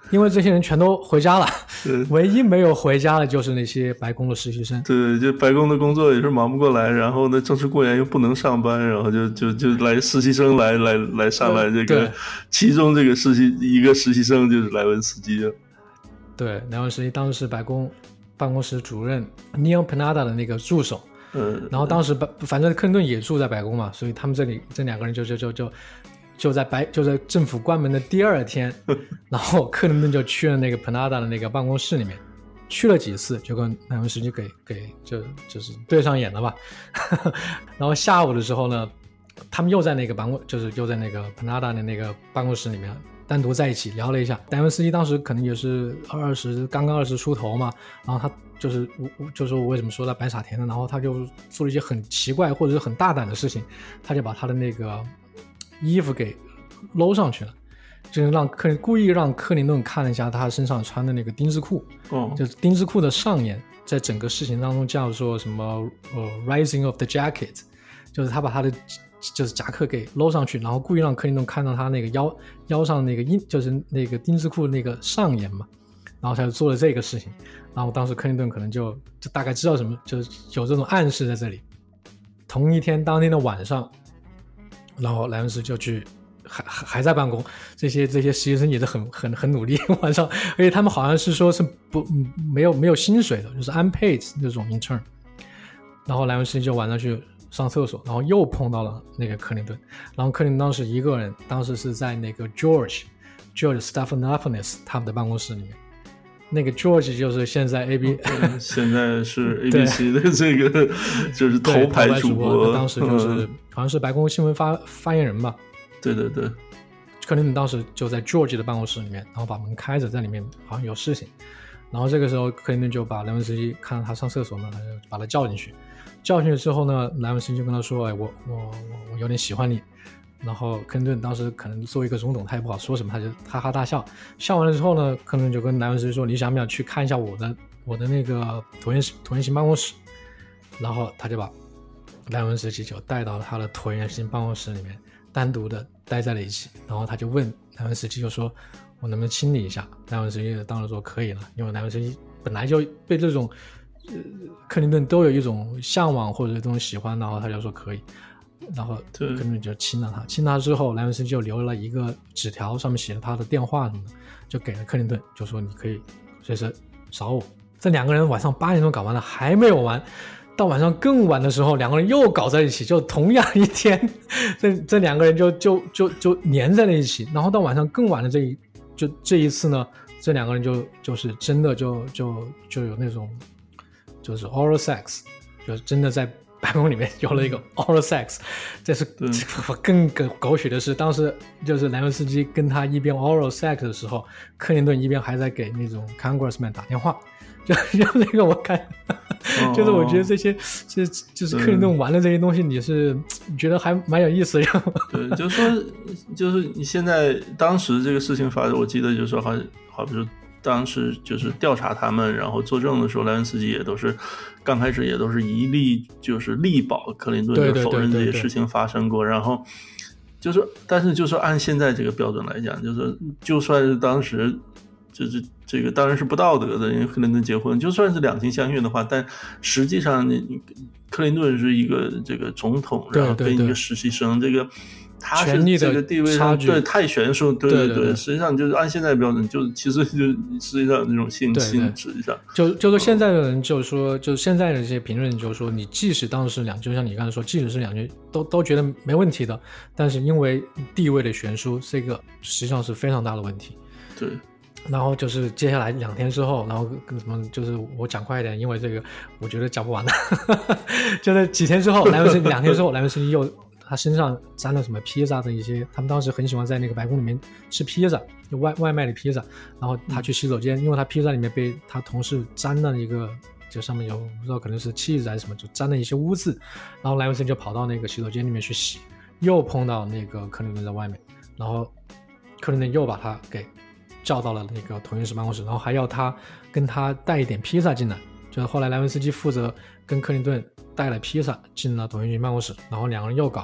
因为这些人全都回家了，唯一没有回家的就是那些白宫的实习生。 对，就白宫的工作也是忙不过来，然后呢，正式过年又不能上班，然后就来实习生来上来这个，其中这个一个实习生就是莱文斯基了。 对，莱文斯基当时是白宫办公室主任 Neil Panetta 的那个助手。然后当时反正克林顿也住在白宫嘛，所以他们这两个人就在政府关门的第二天，然后克林顿就去了那个 Panetta 的那个办公室里面，去了几次，就跟莱文斯基就是对上眼了吧。然后下午的时候呢，他们又在那个又在那个 Panetta 的那个办公室里面单独在一起聊了一下。莱文斯基当时可能也是刚刚20出头嘛，然后他就是我为什么说他白傻甜呢？然后他就做了一些很奇怪或者是很大胆的事情，他就把他的那个衣服给搂上去了，就是故意让克林顿看了一下他身上穿的那个丁字裤，就是丁字裤的上沿，在整个事情当中叫做什么rising of the jacket， 就是他把他的就是夹克给搂上去，然后故意让克林顿看到他那个腰上那个就是那个丁字裤那个上沿嘛，然后他就做了这个事情。然后当时克林顿可能就大概知道什么，就是有这种暗示在这里。当天的晚上，然后莱文斯就去还在办公，这些实习生也是很努力晚上，而且他们好像是说是没有薪水的，就是 unpaid 那种 intern。然后莱文斯就晚上去上厕所，然后又碰到了那个克林顿，然后克林顿当时一个人，当时是在那个 George Stephanopoulos 他们的办公室里面。那个 George 就是现在现在是 ABC 的这个就是头牌主播， 当时就是好像是白宫新闻发言人吧。 对， 克林顿当时就在 George 的办公室里面，然后把门开着，在里面好像有事情。然后这个时候克林顿就把莱文斯基看到他上厕所呢，他就把他叫进去之后呢，莱文斯基就跟他说，我有点喜欢你。然后克林顿当时可能作为一个总统，他也不好说什么，他就哈哈大笑。笑完了之后呢，克林顿就跟莱文斯基说，你想不想去看一下我的那个椭圆形办公室？然后他就把莱文斯基就带到了他的椭圆形办公室里面，单独的待在了一起。然后他就问莱文斯基，就说我能不能亲你一下？莱文斯基当然说可以了，因为莱文斯基本来就被这种克林顿都有一种向往或者这种喜欢，然后他就说可以。然后克林顿就亲了他之后，莱文斯基就留了一个纸条，上面写了他的电话什么的，就给了克林顿，就说你可以随时找我。这两个人晚上8点钟搞完了，还没有完，到晚上更晚的时候，两个人又搞在一起，就同样一天，这两个人就黏在了一起。然后到晚上更晚的这一次呢，这两个人就是真的就有那种就是 oral sex， 就真的在白宫里面有了一个 oral sex。 这是更狗血的是，当时就是莱文斯基跟他一边 oral sex 的时候，克林顿一边还在给那种 congressman 打电话，就那个我看就是我觉得就是克林顿玩的这些东西，你是觉得还蛮有意思的。 对，就是你现在当时这个事情发生，我记得就是说好比说当时就是调查他们，然后作证的时候，莱文斯基也都是刚开始也都是一力就是力保克林顿，就否认这些事情发生过。然后就是但是就是按现在这个标准来讲，就是就算是当时就是这个当然是不道德的，因为克林顿结婚就算是两情相悦的话，但实际上克林顿是一个这个总统，然后跟一个实习生，这个他是这个地位上对太悬殊，对，实际上就是按现在的标准，就其实就实际上那种性质上， 就是现在的人就是说，就是现在的这些评论就是说，你即使当时就像你刚才说，即使是两句都觉得没问题的，但是因为地位的悬殊，这个实际上是非常大的问题。 对。 然后就是接下来2天之后，然后什么就是我讲快一点，因为这个我觉得讲不完的。就在几天之后，2天之后，莱文斯基又他身上沾了什么披萨的一些，他们当时很喜欢在那个白宫里面吃披萨，就外卖的披萨。然后他去洗手间，因为他披萨里面被他同事沾了一个，就上面有不知道可能是cheese还是什么，就沾了一些污渍。然后莱文斯基就跑到那个洗手间里面去洗，又碰到那个克林顿在外面，然后克林顿又把他给叫到了那个椭圆形办公室，然后还要他跟他带一点披萨进来。就是后来莱文斯基负责跟克林顿带了披萨进了椭圆形办公室，然后两个人又搞，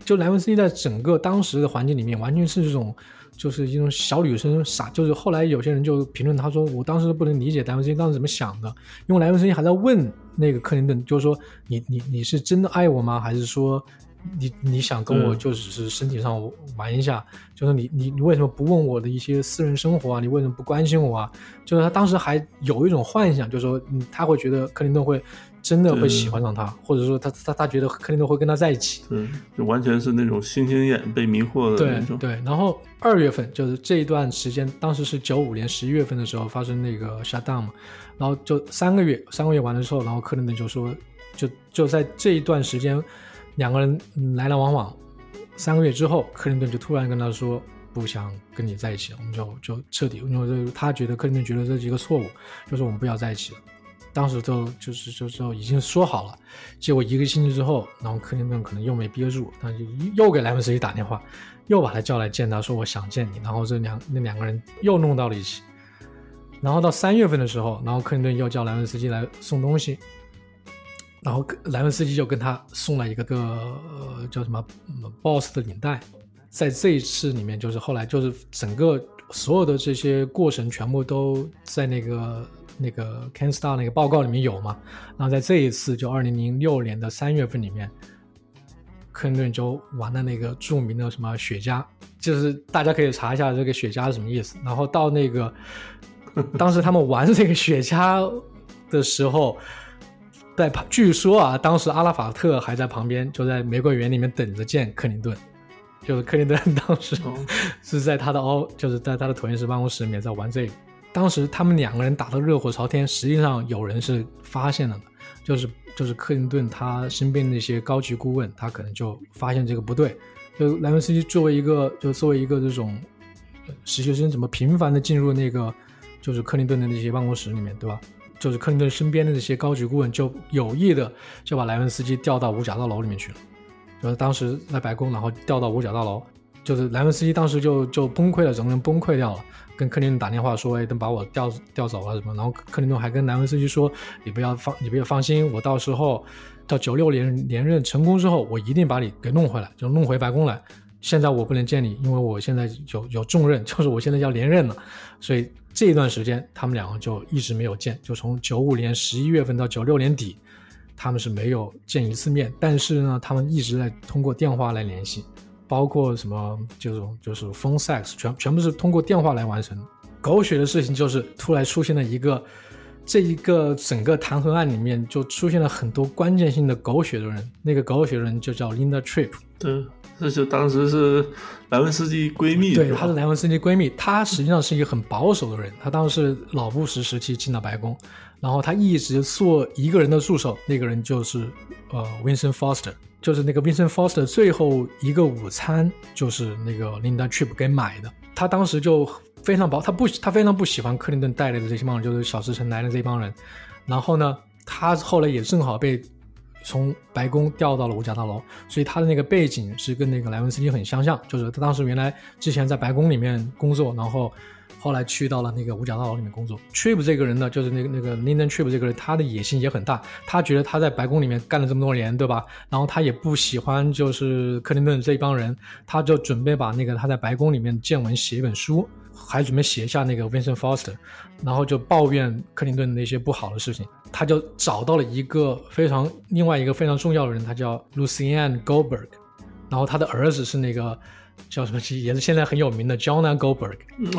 就莱文斯基在整个当时的环境里面完全是这种就是一种小女生傻，就是后来有些人就评论他说我当时不能理解莱文斯基当时怎么想的，因为莱文斯基还在问那个克林顿，就是说你是真的爱我吗？还是说你想跟我就只是身体上玩一下，就是你为什么不问我的一些私人生活啊？你为什么不关心我啊？就是他当时还有一种幻想，就是说他会觉得克林顿会真的会喜欢上他，或者说他觉得克林顿会跟他在一起， 就完全是那种星星眼被迷惑的那种。 对，然后2月份就是这一段时间，当时是95年11月份的时候发生那个 shutdown 嘛，然后就3个月完了之后，然后克林顿就说就在这一段时间两个人来来往往，3个月之后，克林顿就突然跟他说不想跟你在一起了，我们就彻底，因为他觉得克林顿觉得这是一个错误，就说我们不要在一起了。当时就已经说好了，结果1个星期之后，然后克林顿可能又没憋住，他就又给莱文斯基打电话，又把他叫来见他，说我想见你，然后那两个人又弄到了一起。然后到3月份的时候，然后克林顿又叫莱文斯基来送东西，然后莱文斯基就跟他送了一个叫什么 Boss 的领带。在这一次里面，就是后来就是整个所有的这些过程全部都在那个 CanStar 那个报告里面有嘛，然后在这一次就2006年的3月份里面，克林顿就玩的那个著名的什么雪茄，就是大家可以查一下这个雪茄是什么意思。然后到那个当时他们玩这个雪茄的时候，据说啊，当时阿拉法特还在旁边，就在玫瑰园里面等着见克林顿。就是克林顿当时是在他的就是在他的椭圆式办公室里面在玩这个。当时他们两个人打得热火朝天，实际上有人是发现了的，就是克林顿他身边那些高级顾问，他可能就发现这个不对。就莱文斯基作为一个这种实习生，怎么频繁的进入那个就是克林顿的那些办公室里面，对吧？就是克林顿身边的那些高级顾问就有意的就把莱文斯基调到五角大楼里面去了。就是当时在白宫，然后调到五角大楼，就是莱文斯基当时就崩溃了，整个人崩溃掉了，跟克林顿打电话说，等把我调走了什么。然后克林顿还跟莱文斯基说，你不要放心，我到时候到96年连任成功之后，我一定把你给弄回来，就弄回白宫来。现在我不能见你，因为我现在有重任，就是我现在要连任了，所以这一段时间他们两个就一直没有见，就从95年11月份到96年底。他们是没有见一次面，但是呢，他们一直在通过电话来联系，包括什么就是 phone sex， 全部是通过电话来完成。狗血的事情就是突然出现了这一个整个弹劾案里面就出现了很多关键性的狗血的人，那个狗血的人就叫 Linda Tripp。 对，这就当时是莱文斯基闺蜜。 对，她是莱文斯基闺蜜，她实际上是一个很保守的人，她当时是老布什时期进了白宫。然后他一直做一个人的助手，那个人就是Winston Foster， 就是那个 Winston Foster 最后一个午餐就是那个 Linda Tripp 给买的。他当时就非常他非常不喜欢克林顿带来的这些帮人，就是小石城来的这帮人。然后呢，他后来也正好被从白宫调到了五角大楼，所以他的那个背景是跟那个莱文斯基很相像，就是他当时原来之前在白宫里面工作，然后后来去到了那个五角大楼里面工作。Tripp 这个人呢，就是那个 Lyndon Tripp 这个人，他的野心也很大，他觉得他在白宫里面干了这么多年，对吧？然后他也不喜欢就是克林顿这帮人，他就准备把那个他在白宫里面见闻写一本书，还准备写下那个 Winston Foster， 然后就抱怨克林顿那些不好的事情。他就找到了另外一个非常重要的人，他叫 Lucianne Goldberg， 然后他的儿子是那个叫什么，也是现在很有名的 Jonah Goldberg。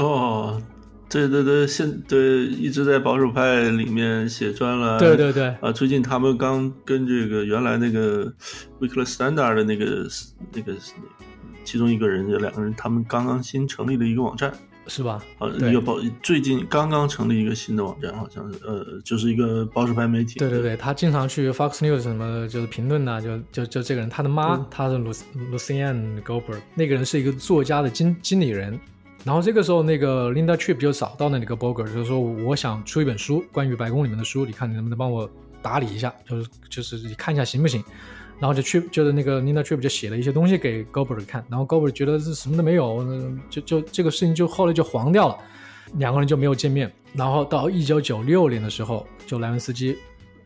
对，一直在保守派里面写专栏。 对最近他们刚跟这个原来那个 Weekly Standard 的那个其中一个人，两个人他们刚刚新成立了一个网站， 是吧？ 最近刚刚成立一个新的网站，好像是就是一个保守派媒体。 对，他经常去 Fox News 什么就是评论啊，就这个人，他的妈，他是 Lucianne Goldberg， 那个人是一个作家的经理人。然后这个时候那个 Linda Tripp 就找到那个 Goldberg， 就是说我想出一本书，关于白宫里面的书，你看你能不能帮我打理一下，就是你看一下行不行？然后就是那个 Linda Tripp 就写了一些东西给 Goldberg 看，然后 Goldberg 觉得这什么都没有，就这个事情就后来就黄掉了，两个人就没有见面。然后到1996年的时候，就莱文斯基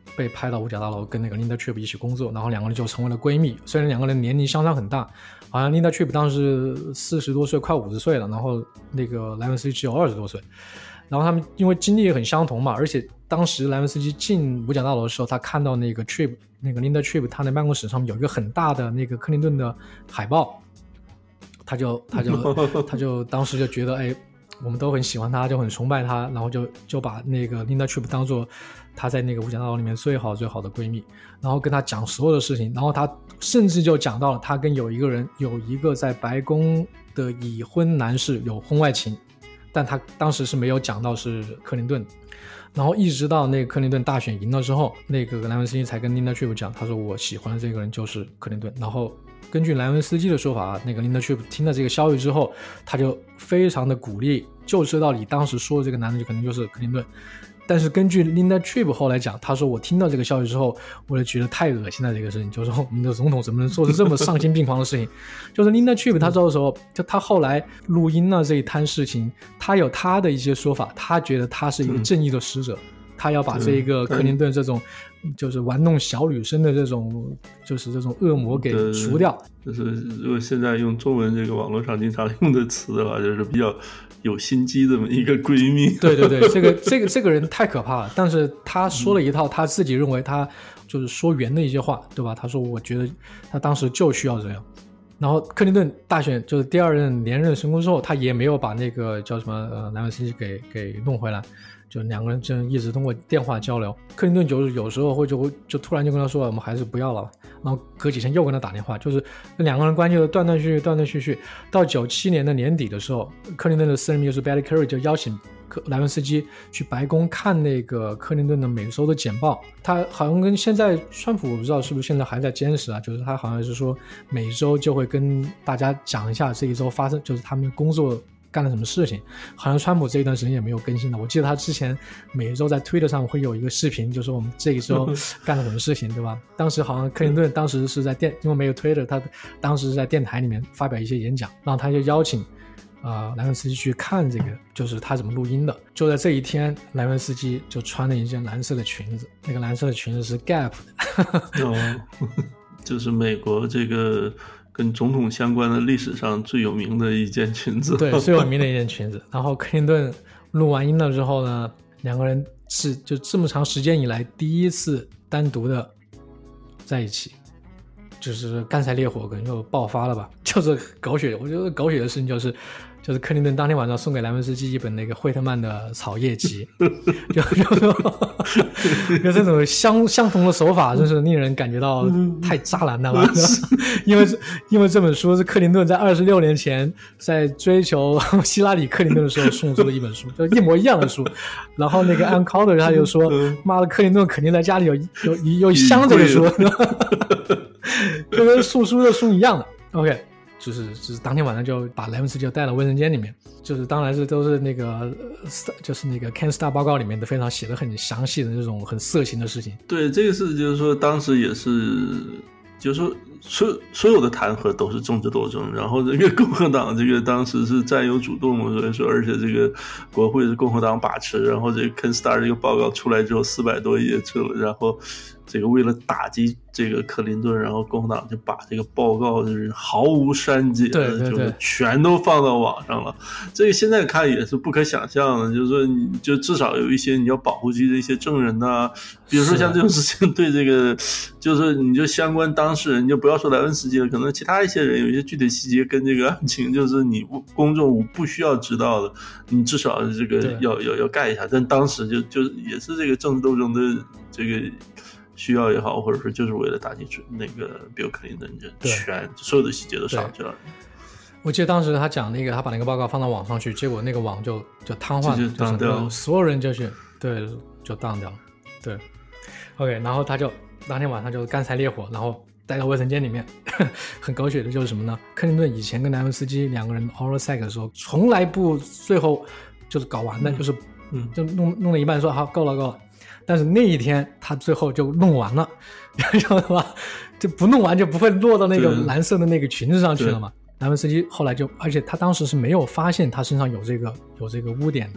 被派到五角大楼跟那个 Linda Tripp 一起工作，然后两个人就成为了闺蜜。虽然两个人年龄相差很大，好像 Linda Tripp 当时40多岁，快50岁了，然后那个莱文斯基只有20多岁。然后他们因为经历也很相同嘛，而且当时莱文斯基进五角大楼的时候，他看到那个 Linda Tripp 他的办公室上面有一个很大的那个克林顿的海报，他就当时就觉得，哎，我们都很喜欢他，就很崇拜他，然后就把那个 Linda Tripp 当做他在那个五角大楼里面最好的闺蜜，然后跟他讲所有的事情，然后他甚至就讲到了他跟有一个在白宫的已婚男士有婚外情，但他当时是没有讲到是克林顿。然后一直到那个克林顿大选赢了之后，那个莱文斯基才跟 Linda Tripp 讲，他说我喜欢的这个人就是克林顿。然后根据莱文斯基的说法，那个 Linda Tripp 听了这个消息之后，他就非常的鼓励，就知道你当时说的这个男的就可能就是克林顿。但是根据 Linda Tripp 后来讲，他说我听到这个消息之后，我就觉得太恶心了，这个事情就是说我们的总统怎么能做出这么丧心病狂的事情。就是 Linda Tripp 他这时候就他后来录音了这一摊事情，他有他的一些说法，他觉得他是一个正义的使者，他要把这个克林顿这种就是玩弄小女生的这种恶魔给除掉。 就是如果现在用中文这个网络上经常用的词的话，就是比较有心机这么一个闺蜜。 对对对，这个人太可怕了。但是他说了一套他自己认为他就是说圆的一些话，对吧？他说我觉得他当时就需要这样。然后克林顿大选就是第二任连任成功之后，他也没有把那个叫什么莱文斯基给弄回来，就两个人就一直通过电话交流。克林顿就是有时候会就突然就跟他说我们还是不要了，然后隔几天又跟他打电话，就是两个人关系就断断续续。到97年的年底的时候，克林顿的私人秘书 Betty Curry 就邀请莱文斯基去白宫看那个克林顿的每周的简报。他好像跟现在川普我不知道是不是现在还在坚持啊，就是他好像是说每周就会跟大家讲一下这一周发生就是他们工作干了什么事情。好像川普这一段时间也没有更新的，我记得他之前每周在 Twitter 上会有一个视频，就是我们这一周干了什么事情，对吧？当时好像克林顿当时是在因为没有 Twitter， 他当时是在电台里面发表一些演讲，然后他就邀请莱文斯基去看这个就是他怎么录音的。就在这一天，莱文斯基就穿了一件蓝色的裙子，那个蓝色的裙子是 Gap 的就是美国这个跟总统相关的历史上最有名的一件裙子。 对，最有名的一件裙子。然后克林顿录完音了之后呢，两个人是就这么长时间以来第一次单独的在一起，就是干柴烈火可能就爆发了吧。就是狗血，我觉得狗血的事情就是克林顿当天晚上送给莱文斯基一本那个惠特曼的草叶集，就这种相同的手法，真是令人感觉到太渣男了吧？因为这本书是克林顿在26年前在追求希拉里克林顿的时候送出的一本书，就一模一样的书。然后那个 Ann Coulter 他就说，妈的，克林顿肯定在家里有一箱这个书，就跟送书的书一样的。OK。就是当天晚上就把莱文斯基就带到卫生间里面，就是当然是都是那个就是那个 Ken Starr 报告里面的非常写的很详细的这种很色情的事情。 对，这个是就是说当时也是就是说所有的弹劾都是政治斗争，然后这个共和党这个当时是占有主动，所以说而且这个国会是共和党把持，然后这个 Ken Starr 这个报告出来之后400多页去了，然后这个为了打击这个克林顿，然后共和党就把这个报告就是毫无删减， 对， 就全都放到网上了。这个现在看也是不可想象的，就是说你就至少有一些你要保护自己的一些证人啊，比如说像这种事情对这个就是你就相关当事人，你就不要说莱文斯基了，可能其他一些人有一些具体细节跟这个案情就是你公众不需要知道的，你至少这个要盖一下。但当时就也是这个政治斗争的这个需要也好，或者是就是为了打击那个比尔克林顿，全所有的细节都上去了。 我记得当时他讲那个，他把那个报告放到网上去，结果那个网就瘫痪， 就当掉了， 所有人就当掉了。对 ，OK， 然后他就当天晚上就干柴烈火，然后带到卫生间里面。很狗血的就是什么呢？克林顿以前跟莱文斯基两个人 oral sex 的时候，从来不最后就是搞完的，就是就弄了一半说好够了。但是那一天他最后就弄完了，知道吧？就不弄完就不会落到那个蓝色的那个裙子上去了嘛。莱文斯基后来而且他当时是没有发现他身上有这个污点的，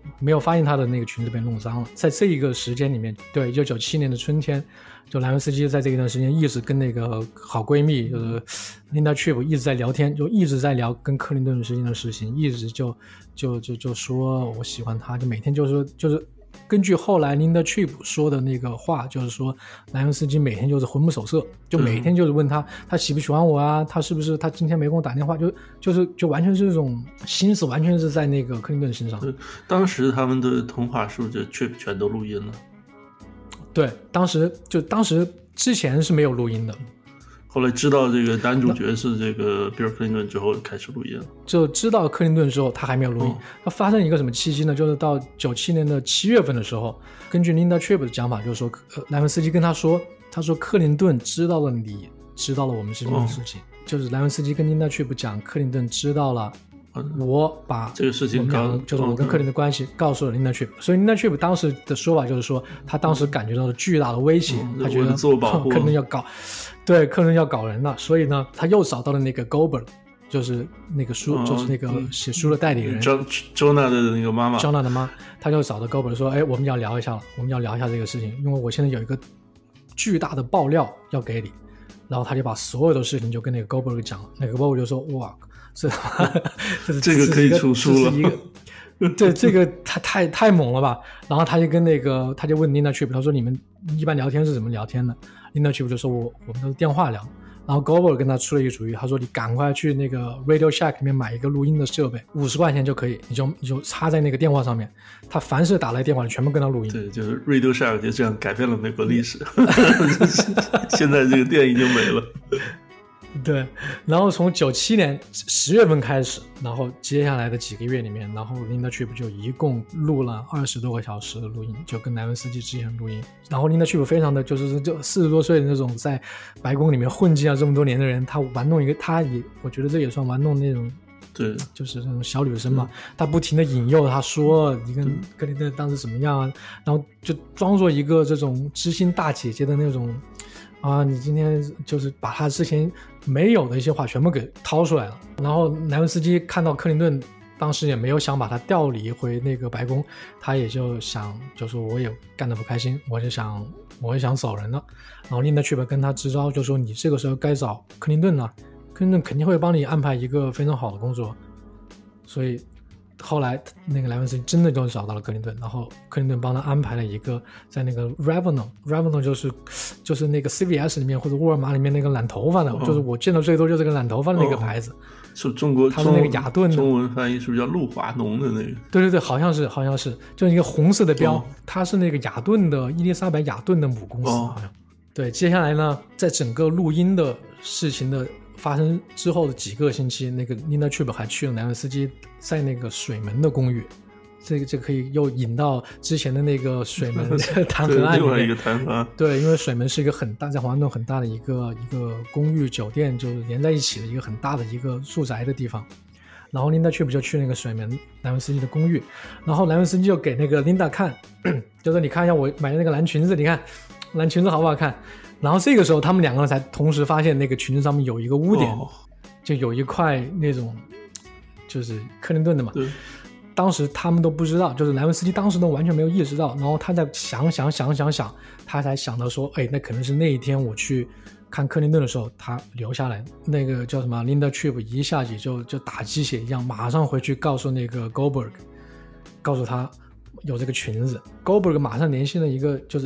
没有发现他的那个裙子被弄脏了。在这一个时间里面，对，1997年的春天，就莱文斯基在这一段时间一直跟那个好闺蜜就是 Linda Tripp 一直在聊天，就一直在聊跟克林顿之间的事情，一直就说我喜欢他，就每天就是根据后来 Linda Tripp 说的那个话，就是说莱文斯基每天就是魂不守舍，就每天就是问他喜不喜欢我啊，他是不是他今天没跟我打电话，就完全是这种心思完全是在那个克林顿身上。 当时他们的通话是不是Tripp全都录音了？ 对，当时之前是没有录音的。 后来知道这个男主角是这个比尔·克林顿之后开始录音了， 就知道克林顿之后他还没有录音。他发生一个什么契机呢？就是到97年的7月份的时候，根据 Linda Tripp 的讲法，就是说莱文斯基跟他说克林顿知道了你知道了我们之间的事情，就是莱文斯基跟 Linda Tripp 讲克林顿知道了我把这个事情就是我跟克林顿的关系告诉了 Linda Tripp， 所以 Linda Tripp 当时的说法就是说他当时感觉到了巨大的威胁，他觉得自我保护克林顿要搞克林顿要搞人了，所以呢他又找到了那个 Goldberg， 就是那个就是那个写书的代理人 Jonah 的那个妈妈 Jonah 的妈，他就找到 Goldberg 说，我们要聊一下了，我们要聊一下这个事情，因为我现在有一个巨大的爆料要给你。然后他就把所有的事情就跟那个 Goldberg 讲了，那个 Goldberg 就说哇， 这个可以出书了， 对，这个太猛了吧。然后他就问 Linda Tripp， 他说你们一般聊天是怎么聊天的？ Linda Tripp 就说我们都是电话聊。然后 Goldberg 跟他出了一个主意，他说你赶快去那个 Radio Shack 里面买一个录音的设备，50块钱就可以，你就插在那个电话上面，他凡是打来电话全部跟他录音。 对，就是 Radio Shack 就这样改变了美国历史现在这个店已经没了。 对，然后从97年10月份开始，然后接下来的几个月里面，然后 Linda Tripp 就一共录了20多个小时的录音，就跟莱文斯基之前录音。然后 Linda Tripp 非常的就40多岁的那种在白宫里面混迹了这么多年的人，他玩弄一个，我觉得这也算玩弄那种， 对，就是那种小女生嘛，他不停的引诱他说你跟克林顿当时怎么样啊，然后就装作一个这种知心大姐姐的那种啊，你今天就是把他之前没有的一些话全部给掏出来了。然后莱文斯基看到克林顿当时也没有想把他调离回那个白宫，他也就想就说我也干得不开心，我也想走人了。然后Linda Tripp跟他支招，就说你这个时候该找克林顿了，克林顿肯定会帮你安排一个非常好的工作。所以后来那个莱文斯基真的就找到了克林顿，然后克林顿帮他安排了一个在那个 Revlon 就是那个 CVS 里面或者沃尔玛里面那个染头发的，就是我见到最多就是个染头发的那个牌子， 是中国， 它是那个雅顿的， 中文翻译是不是叫露华浓的那个？ 对，好像是，就是一个红色的标，它是那个雅顿的伊丽莎白雅顿的母公司，好像。对，接下来呢，在整个录音的事情的发生之后的几个星期，那个 Linda Tripp 还去了莱文斯基在那个水门的公寓，这可以又引到之前的那个水门弹劾案里面。 另外一个弹劾案。对， 因为水门是一个很大，在华盛顿很大的一个公寓酒店，就是连在一起的一个很大的一个住宅的地方。然后 Linda Tripp 就去那个水门莱文斯基的公寓，然后莱文斯基就给那个 Linda 看，就说你看一下我买的那个蓝裙子，你看蓝裙子好不好看？然后这个时候他们两个人才同时发现那个裙子上面有一个污点，就有一块那种就是克林顿的嘛。 对， 当时他们都不知道，就是莱文斯基当时都完全没有意识到，然后他在想，他才想到说，那可能是那一天我去看克林顿的时候他留下来，那个叫什么 Linda Tripp 一下子就打鸡血一样，马上回去告诉那个 Goldberg， 告诉他有这个裙子。 Goldberg 马上联系了一个就是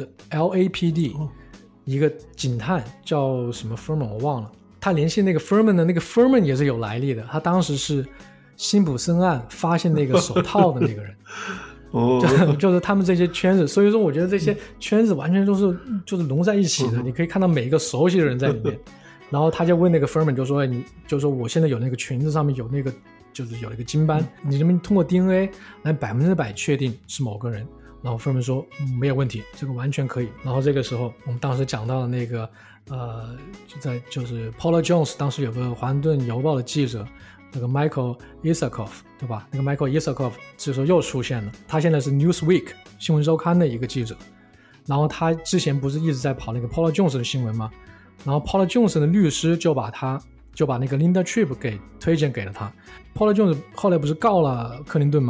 LAPD，一个警探叫什么 Furman 我忘了，他联系那个 Furman 的，那个 Furman 也是有来历的，他当时是辛普森案发现那个手套的那个人就是他们这些圈子，所以说我觉得这些圈子完全都是就是融在一起的，你可以看到每一个熟悉的人在里面。然后他就问那个 Furman 就说你就说我现在有那个裙子上面有那个就是有一个金斑，你能不能通过 DNA 来100%确定是某个人？然后 Furman 说没有问题，这个完全可以。然后这个时候我们当时讲到了那个就是 Paula Jones， 当时有个华盛顿邮报的记者那个 Michael Isikoff， 对吧？那个 Michael Isikoff 这时候又出现了，他现在是 Newsweek 新闻周刊的一个记者。然后他之前不是一直在跑那个 Paula Jones 的新闻吗？然后 Paula Jones 的律师就把那个 Linda Tripp 给推荐给了他。Paula Jones 后来不是告了克林顿吗？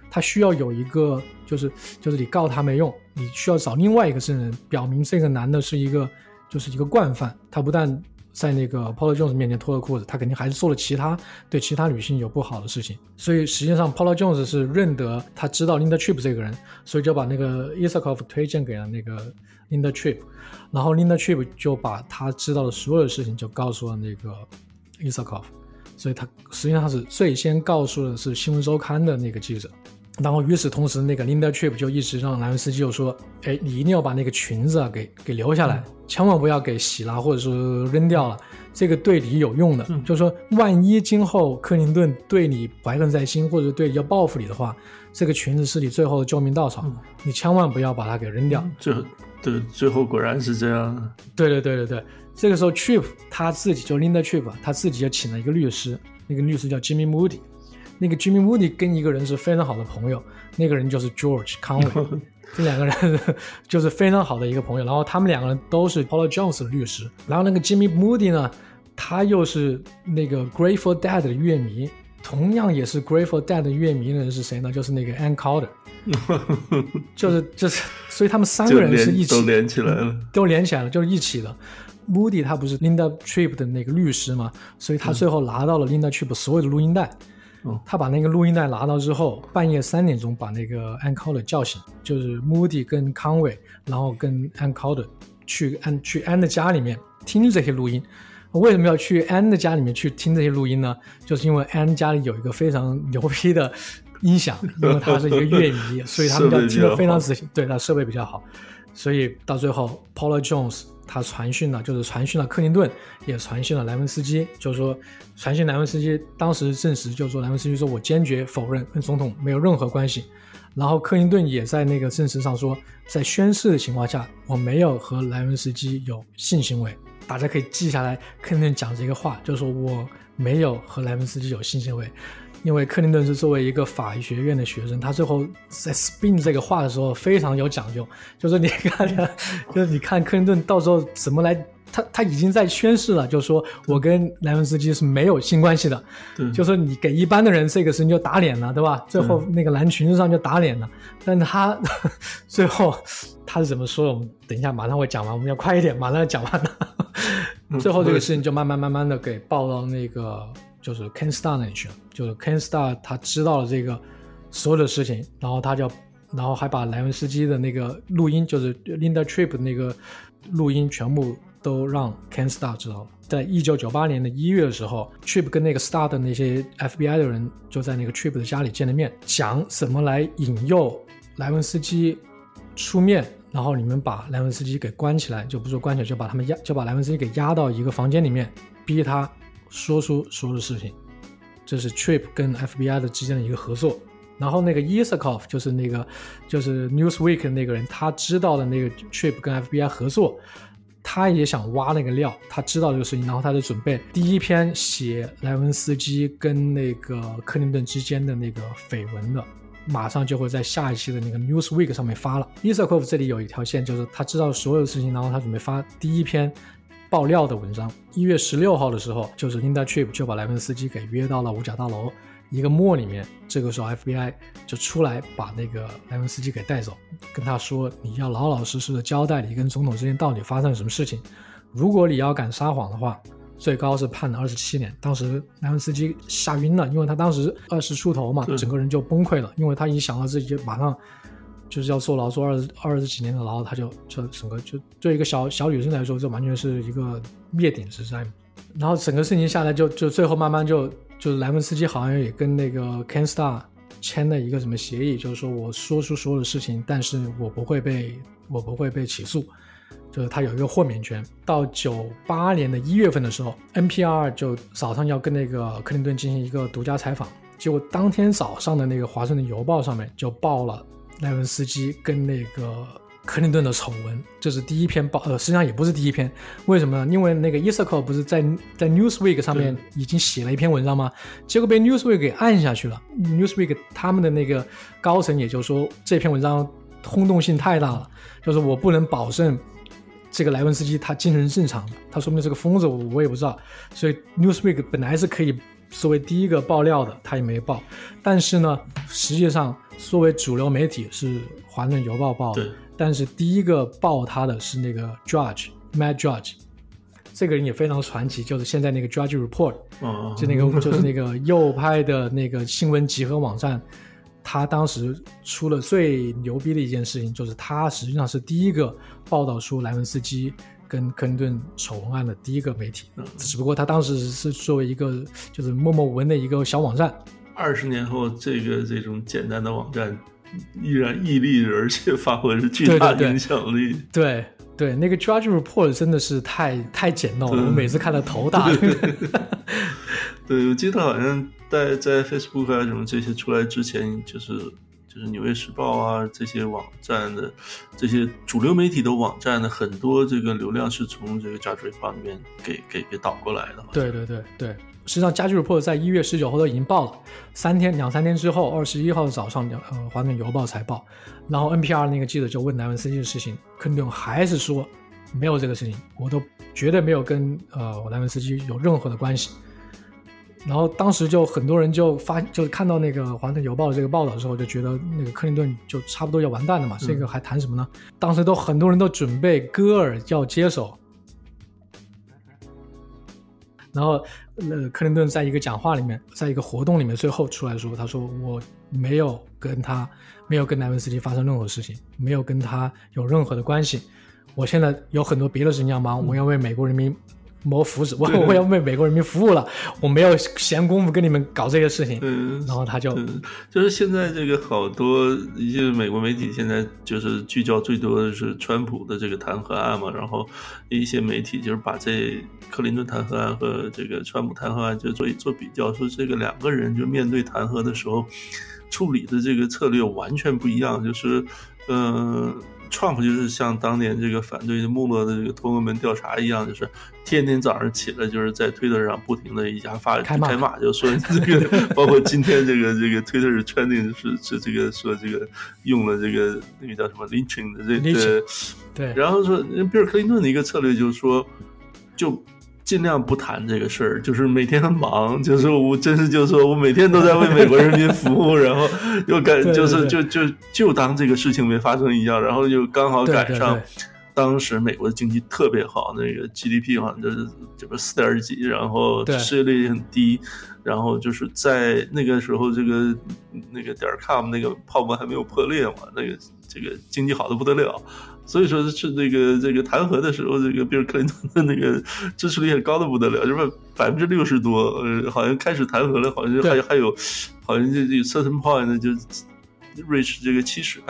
他需要有一个就是你告他没用，你需要找另外一个证人表明这个男的是一个惯犯，他不但在那个 Paula Jones 面前脱了裤子，他肯定还是做了对其他女性有不好的事情。所以实际上 Paula Jones 是认得他知道 Linda Tripp 这个人，所以就把那个 Issakoff 推荐给了那个 Linda Tripp， 然后 Linda Tripp 就把他知道的所有的事情就告诉了那个 Issakoff， 所以他实际上是最先告诉的是新闻周刊的那个记者。然后与此同时，那个 Linda Tripp 就一直让莱文斯基就说，你一定要把那个裙子啊给留下来，千万不要给洗了或者说扔掉了，这个对你有用的，就是说万一今后克林顿对你怀恨在心或者对你要报复你的话，这个裙子是你最后的救命稻草，你千万不要把它给扔掉。 对，最后果然是这样。 对，这个时候 Tripp 他自己就 Linda Tripp 他自己就请了一个律师，那个律师叫 Jimmy Moody，那个 Jimmy Moody 跟一个人是非常好的朋友，那个人就是 George Conway 这两个人就是非常好的一个朋友，然后他们两个人都是 Paula Jones 的律师，然后那个 Jimmy Moody 呢，他又是那个 Grateful Dead 的乐迷，同样也是 Grateful Dead 的乐迷的人是谁呢？就是那个 Ann Carter 就是所以他们三个人是一起都连起来了， 就是一起的。Moody 他不是 Linda Tripp 的那个律师嘛，所以他最后拿到了 Linda Tripp 所有的录音带，他把那个录音带拿到之后，半夜3点钟把那个 Ann Carter 叫醒，就是 Moody 跟 Conway 然后跟 Ann Carter 去 Ann 的家里面听这些录音。为什么要去 Ann 的家里面去听这些录音呢？就是因为 Ann 家里有一个非常牛逼的音响，因为他是一个乐迷所以他们家听得非常仔细，对，他设备比较好，所以到最后 Paula Jones 他传讯了克林顿，也传讯了莱文斯基，就是说传讯莱文斯基当时证实，就是说莱文斯基说我坚决否认，跟总统没有任何关系。然后克林顿也在那个证实上说，在宣誓的情况下，我没有和莱文斯基有性行为。大家可以记下来，克林顿讲这个话，就是说我没有和莱文斯基有性行为。因为克林顿是作为一个法医学院的学生，他最后在 spin 这个话的时候非常有讲究，就是你看克林顿到时候怎么来，他已经在宣誓了，就是说我跟莱文斯基是没有性关系的，就是你给一般的人这个事情就打脸了，对吧？最后那个蓝裙子上就打脸了，但他最后他是怎么说的？我们等一下马上会讲完，我们要快一点，马上要讲完了。最后这个事情就慢慢的给报到那个就是 Ken Starr 那里去了，就是 Ken Starr 他知道了这个所有的事情，然后还把莱文斯基的那个录音，就是 Linda Tripp 的那个录音全部都让 Ken Starr 知道了。在1998年的1月的时候， Tripp 跟那个 Starr 的那些 FBI 的人就在那个 Tripp 的家里见了面，讲怎么来引诱莱文斯基出面，然后你们把莱文斯基给关起来，就不说关起来，就把莱文斯基给压到一个房间里面，逼他说出所有的事情。这是 Tripp 跟 FBI 的之间的一个合作。然后那个 Issakoff 就是Newsweek 的那个人，他知道的那个 Tripp 跟 FBI 合作，他也想挖那个料，他知道这个事情，然后他就准备第一篇写莱文斯基跟那个克林顿之间的那个绯闻的，马上就会在下一期的那个 Newsweek 上面发了。Issakoff 这里有一条线，就是他知道所有的事情，然后他准备发第一篇爆料的文章。1月16号的时候，就是 Linda Tripp 就把莱文斯基给约到了五角大楼一个mall里面，这个时候 FBI 就出来把那个莱文斯基给带走，跟他说你要老老实实的交代你跟总统之间到底发生了什么事情，如果你要敢撒谎的话，最高是判了27年。当时莱文斯基吓晕了，因为他当时20出头嘛，整个人就崩溃了，因为他一想到自己马上就是要坐牢，做20几年的牢，他就整个就对一个小女生来说，这完全是一个灭顶之灾。然后整个事情下来就最后慢慢就是莱文斯基好像也跟那个 Ken Starr 签了一个什么协议，就是说我说出所有的事情，但是我不会被起诉，就是他有一个豁免权。到98年的1月份的时候， NPR 就早上要跟那个克林顿进行一个独家采访，结果当天早上的那个华盛顿邮报上面就报了莱文斯基跟那个克林顿的丑闻，这是第一篇报，实际上也不是第一篇。为什么呢？因为那个 Issakoff 不是在 Newsweek 上面已经写了一篇文章吗？结果被 Newsweek 给按下去了。Newsweek 他们的那个高层也就说这篇文章轰动性太大了，就是我不能保证这个莱文斯基他精神正常的，他说不定是个疯子，我也不知道。所以 Newsweek 本来是可以作为第一个爆料的，他也没报。但是呢，实际上作为主流媒体是华盛顿邮报报的，但是第一个报他的是那个 Matt Judge， 这个人也非常传奇，就是现在那个 Judge Report，就是那个右派的那个新闻集合网站。他当时出了最牛逼的一件事情，就是他实际上是第一个报道出莱文斯基跟克林顿丑闻案的第一个媒体，只不过他当时是作为一个就是默默无闻的一个小网站。 20年后，这种简单的网站依然屹立着，而且发挥着巨大影响力。 对，那个 Judge Report 真的是太简陋了，我每次看了头大。 对，我记得好像在 Facebook 啊什么这些出来之前，就是纽约时报啊这些网站的这些主流媒体的网站的很多这个流量是从这个 Judge Report 里面给导过来的。对， 实际上Judge Report 在1月19号都已经报了，2-3天之后21号早上华盛顿邮报才报，然后 NPR 那个记者就问莱文斯基的事情，克林顿还是说没有这个事情，我都绝对没有跟莱文斯基有任何的关系。然后当时就很多人就是看到那个华盛顿邮报的这个报道之后，就觉得那个克林顿就差不多要完蛋了嘛，这个还谈什么呢？当时很多人都准备戈尔要接手，然后克林顿在一个讲话里面，在一个活动里面最后出来说，他说我没有跟莱文斯基发生任何事情，没有跟他有任何的关系，我现在有很多别的事情要忙，我要为美国人民谋福祉，我要为美国人民服务了，我没有闲工夫跟你们搞这些事情。然后他就是现在这个好多一些美国媒体现在就是聚焦最多的是川普的这个弹劾案嘛，然后一些媒体就是把这克林顿弹劾案和这个川普弹劾案就做比较，说这个两个人就面对弹劾的时候处理的这个策略完全不一样，就是Trump 就是像当年这个反对穆勒的这个通俄门调查一样，就是天天早上起来就是在推特上不停的一家开骂，就说这个包括今天这个推特是 trending 是这个说这个用了这个那个叫什么 lynching 的对， 然后说比尔克林顿的一个策略就是说就尽量不谈这个事儿，就是每天很忙，就是我真是就是说我每天都在为美国人民服务，然后又就当这个事情没发生一样，然后又刚好赶上当时美国的经济特别好，那个 GDP 好像就是4点几，然后失业率也很低，然后就是在那个时候那个.com 那个泡沫还没有破裂嘛，那个这个经济好的不得了。所以说是这个弹劾的时候，这个比尔克林顿的那个支持率也高的不得了，就是60%多，好像开始弹劾了，好像还有好像这 certain point 就 reach 这个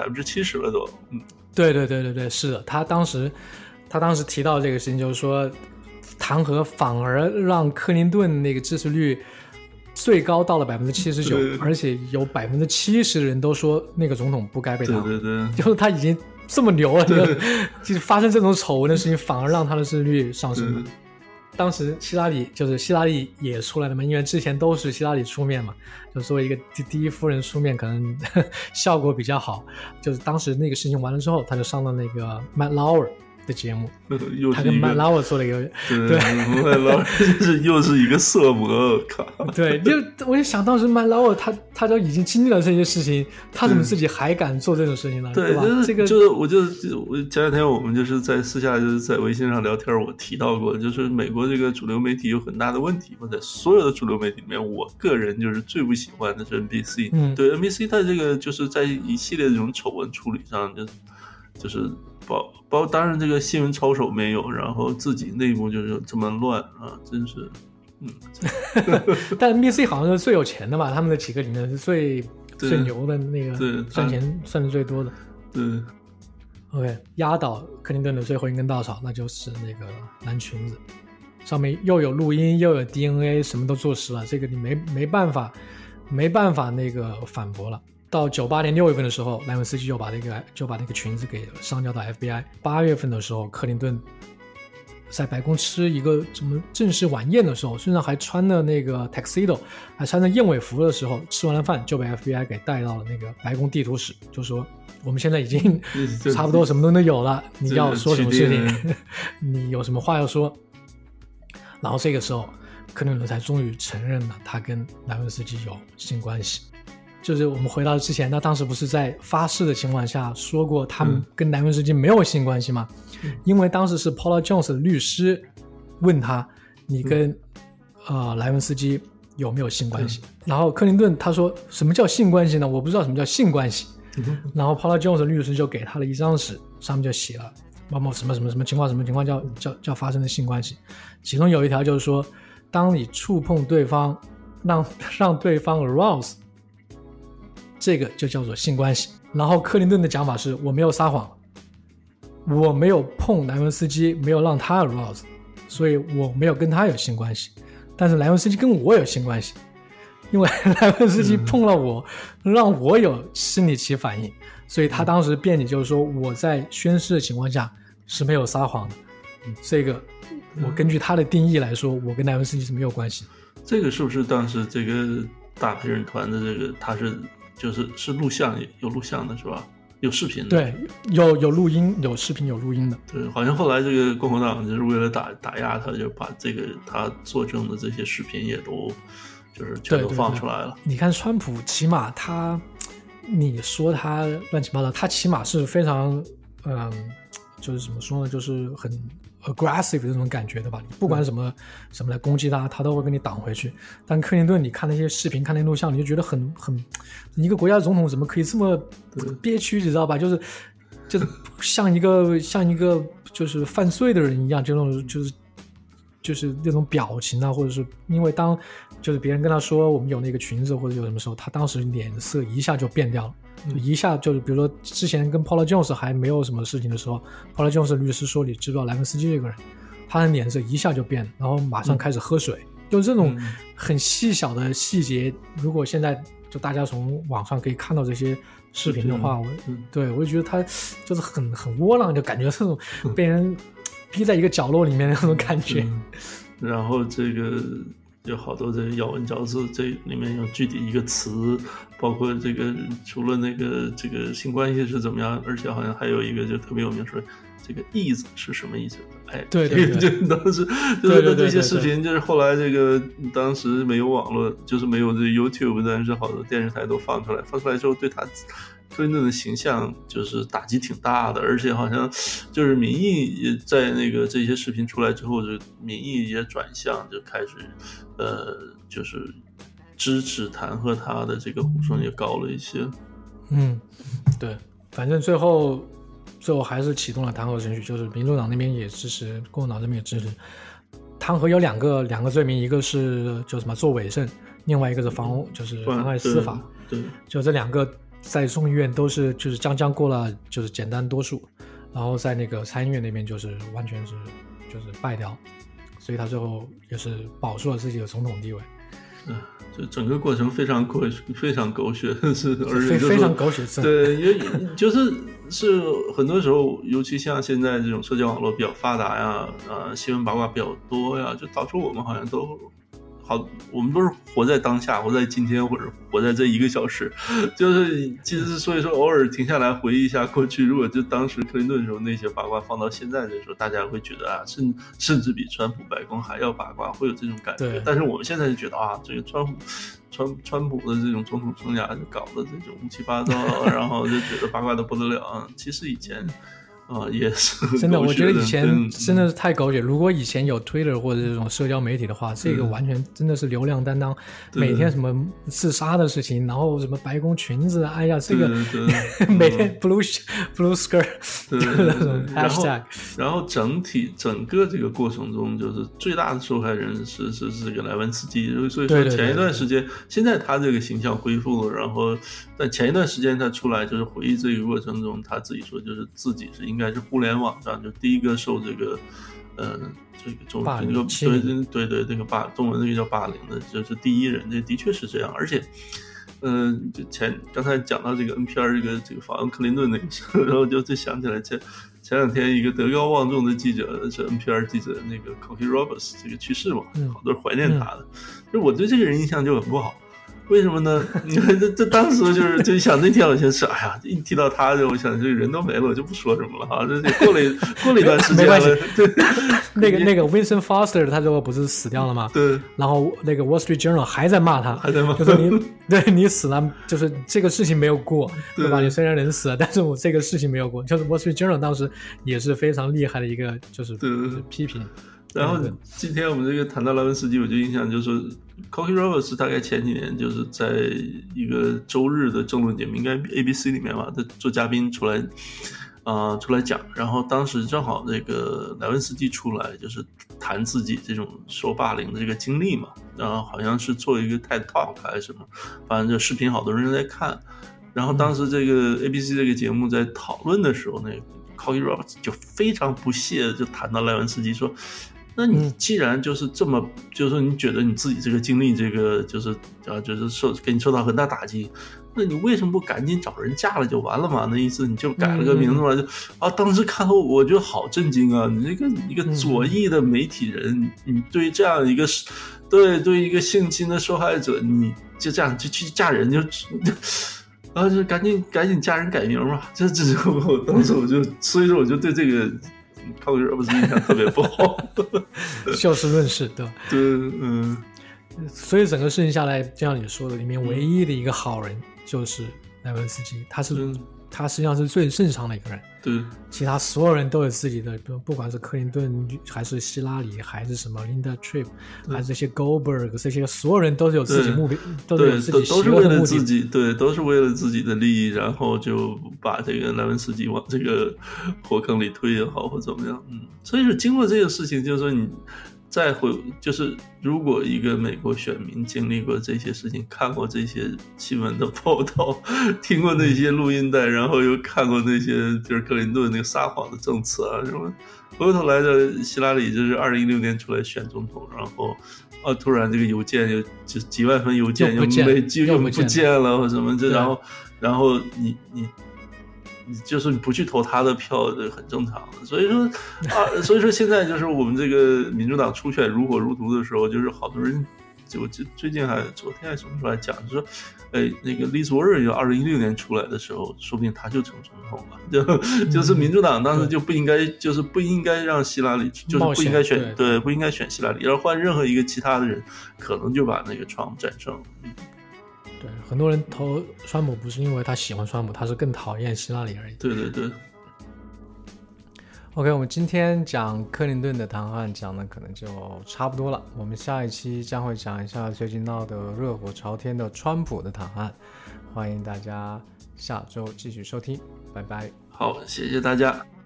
70%了都。 对，是的，他当时提到这个事情，就是说弹劾反而让克林顿那个支持率最高到了79%，而且有70%的人都说那个总统不该被弹劾， 对， 就是他已经这么牛了，就是发生这种丑闻的事情，反而让他的支持率上升了。当时希拉里也出来了嘛，因为之前都是希拉里出面嘛，就作为一个第一夫人出面，可能效果比较好。就是当时那个事情完了之后，他就上了那个 Matt Lauer 的节目，他跟 Matt Lauer 做了一个对 Matt Lauer 又是一个色魔，我靠！ 对，我就想当时 Matt Lauer 他都已经经历了这些事情，他怎么自己还敢做这种事情呢？对吧？这个我前两天我们就是在私下就是在微信上聊天，我提到过，就是美国这个主流媒体有很大的问题。在所有的主流媒体里面，我个人就是最不喜欢的是 NBC。对 NBC， 它这个就是在一系列这种丑闻处理上，就是包当然这个新闻操守没有，然后自己内部就是这么乱啊，真是但 NBC 好像是最有钱的嘛，他们的几个里面是最牛的那个，赚钱赚的最多的。 对 OK， 压倒克林顿的最后一根稻草，那就是那个蓝裙子，上面又有录音又有 DNA， 什么都做实了，这个你没办法那个反驳了。到98年6月份的时候，莱文斯基就把那个裙子给上交到 FBI。8月份的时候，克林顿在白宫吃一个什么正式晚宴的时候，身上还穿了那个 tuxedo， 还穿着燕尾服的时候，吃完了饭就被 FBI 给带到了那个白宫地图室，就说我们现在已经差不多什么都能有了，你要说什么事情，你有什么话要说。然后这个时候，克林顿才终于承认了他跟莱文斯基有性关系。 就是我们回到之前，他当时不是在发誓的情况下说过他们跟莱文斯基没有性关系吗？因为当时是 Paula Jones 的律师问他，你跟莱文斯基有没有性关系？然后克林顿他说什么叫性关系呢？我不知道什么叫性关系。然后 Paula Jones 的律师就给他了一张纸，上面就写了某某什么什么什么情况，什么情况叫发生的性关系。其中有一条就是说，当你触碰对方，让对方 arouse， 这个就叫做性关系。然后克林顿的讲法是，我没有撒谎，我没有碰莱文斯基，没有让他 arouse， 所以我没有跟他有性关系。但是莱文斯基跟我有性关系，因为莱文斯基碰了我，让我有生理期反应，所以他当时辩解就是说，我在宣誓的情况下是没有撒谎的。这个我根据他的定义来说，我跟莱文斯基是没有关系。 这个是不是当时这个大陪审团的这个他是录像，有录像的是吧？有视频的， 对，有录音，有视频，有录音的。 对，好像后来这个共和党就是为了打压他，就把这个他作证的这些视频也都就是全都放出来了。 对，你看川普，起码你说他乱七八糟，他起码是非常就是怎么说呢，就是很 aggressive 的那种感觉，对吧？你不管什么来攻击他都会跟你挡回去。但克林顿，你看那些视频，看那些录像，你就觉得很一个国家总统怎么可以这么憋屈，你知道吧？就是像一个就是犯罪的人一样，就是那种表情啊，或者是因为当就是别人跟他说我们有那个裙子或者有什么时候，他当时脸色一下就变掉了。一下就是比如说之前跟 Paula Jones 还没有什么事情的时候， Paula Jones 的律师说你知不知道莱文斯基这个人，他的脸色一下就变了，然后马上开始喝水。就这种很细小的细节，如果现在就大家从网上可以看到这些视频的话，我就觉得他就是很窝囊，就感觉这种被人逼在一个角落里面的那种感觉。 然后这个有好多这个咬文嚼字，这里面有具体一个词，包括这个除了那个这个性关系是怎么样，而且好像还有一个就特别有名，说这个意思是什么意思？哎， 对对对， 就当时就是这些视频，就是后来这个当时没有网络，就是没有这 YouTube， 但是好多电视台都放出来之后，对他克林顿的形象就是打击挺大的，而且好像就是民意也在那个这些视频出来之后，就民意也转向，就开始就是支持弹劾他的这个呼声也高了一些。 对，反正最后还是启动了弹劾程序，就是民主党那边也支持，共和党这边也支持。弹劾有两个罪名，一个是就什么作伪证，另外一个是妨碍司法。 对， 就这两个在众议院都是就是将过了就是简单多数，然后在那个参议院那边就是完全是就是败掉，所以他最后也是保住了自己的总统地位。 就整个过程非常狗血，是而且非常狗血。 对，因为是很多时候，尤其像现在这种社交网络比较发达呀，新闻八卦比较多呀，就导致我们好像我们都是活在当下，活在今天，或者活在这1个小时，就是其实所以说偶尔停下来回忆一下过去，如果就当时克林顿的时候那些八卦放到现在的时候，大家会觉得甚至比川普白宫还要八卦，会有这种感觉。但是我们现在就觉得这个川普的这种总统生涯就搞得这种乌七八糟，然后就觉得八卦的不得了。其实以前也是真的，我觉得以前真的是太狗血。如果以前有 Twitter 或者这种社交媒体的话，这个完全真的是流量担当。每天什么自杀的事情，然后什么白宫裙子，哎呀，这个每天 blue skirt 那种 hashtag。 然后整个这个过程中，就是最大的受害人是这个莱文斯基。所以说前一段时间，现在他这个形象恢复了，然后但前一段时间他出来就是回忆这个过程中，他自己说就是自己是应该是互联网上就第一个受这个这个中文这个对这个中文那个叫霸凌的，就是第一人，这的确是这样。而且就刚才讲到这个 NPR 这个访问克林顿那个事，然后就想起来前两天一个德高望重的记者是 NPR 记者那个 Cokie Roberts 这个去世嘛，好多人怀念他的。就我对这个人印象就很不好。 为什么呢？你看这当时就想那天我先是，哎呀，一提到他，我想这个人都没了，我就不说什么了哈。这过了一段时间了，对， 那个 Winston Foster 他最后不是死掉了吗？ 对。 然后那个 Wall Street Journal 还在骂他，就说你死了，就是这个事情没有过，对吧？你虽然人死了，但是我这个事情没有过。就是 Wall Street Journal 当时也是非常厉害的一个就是批评。 然后今天我们这个谈到莱文斯基，我就印象就是说 Cokie Roberts 大概前几年就是在一个周日的政论节目，应该 ABC 里面吧，他做嘉宾出来讲，然后当时正好这个莱文斯基出来，就是谈自己这种受霸凌的这个经历嘛，然后好像是做一个 TED Talk 还是什么，反正这视频好多人在看，然后当时这个 ABC 这个节目在讨论的时候，那个 Cokie Roberts 就非常不屑就谈到莱文斯基说，那你既然就是这么，就是说你觉得你自己这个经历，这个就是给你受到很大打击，那你为什么不赶紧找人嫁了就完了嘛？那意思你就改了个名字嘛？当时看后我觉得好震惊啊！你这个一个左翼的媒体人，你对这样一个对一个性侵的受害者，你就这样就去嫁人就赶紧嫁人改名嘛！这我当时所以说我就对这个。靠个人不是印象特别不好， 就事论事，对吧？ 对， 所以整个事情下来，就像你说的，里面唯一的一个好人就是莱文斯基，他实际上是最正常的一个人。 对， 其他所有人都有自己的，不管是克林顿还是希拉里，还是什么 Linda Tripp， 还是这些 Goldberg， 这些所有人都是有自己目标，都是有自己都是为了自己，对，都是为了自己的利益，然后就把这个莱文斯基往这个火坑里推也好，或怎么样，所以说经过这个事情，就是说你再回，就是如果一个美国选民经历过这些事情，看过这些新闻的报道，听过那些录音带，然后又看过那些就是克林顿那个撒谎的政策啊什么，回过头来的希拉里就是2016年出来选总统，然后突然这个邮件就几万份邮件又不见了或什么，然后你就是你不去投他的票，这很正常的。所以说现在就是我们这个民主党初选如火如荼的时候，就是好多人，就最近昨天还什么时候还讲，就说，那个 Liz Warren 就2016年出来的时候，说不定他就成总统了。就是民主党当时就不应该让希拉里，就是不应该选，对，不应该选希拉里，要换任何一个其他的人，可能就把那个Trump战胜了。 对，很多人投川普不是因为他喜欢川普，他是更讨厌希拉里而已。 对对对。 OK， 我们今天讲克林顿的谈话讲的可能就差不多了，我们下一期将会讲一下最近闹得热火朝天的川普的谈话，欢迎大家下周继续收听，拜拜。 好，谢谢大家。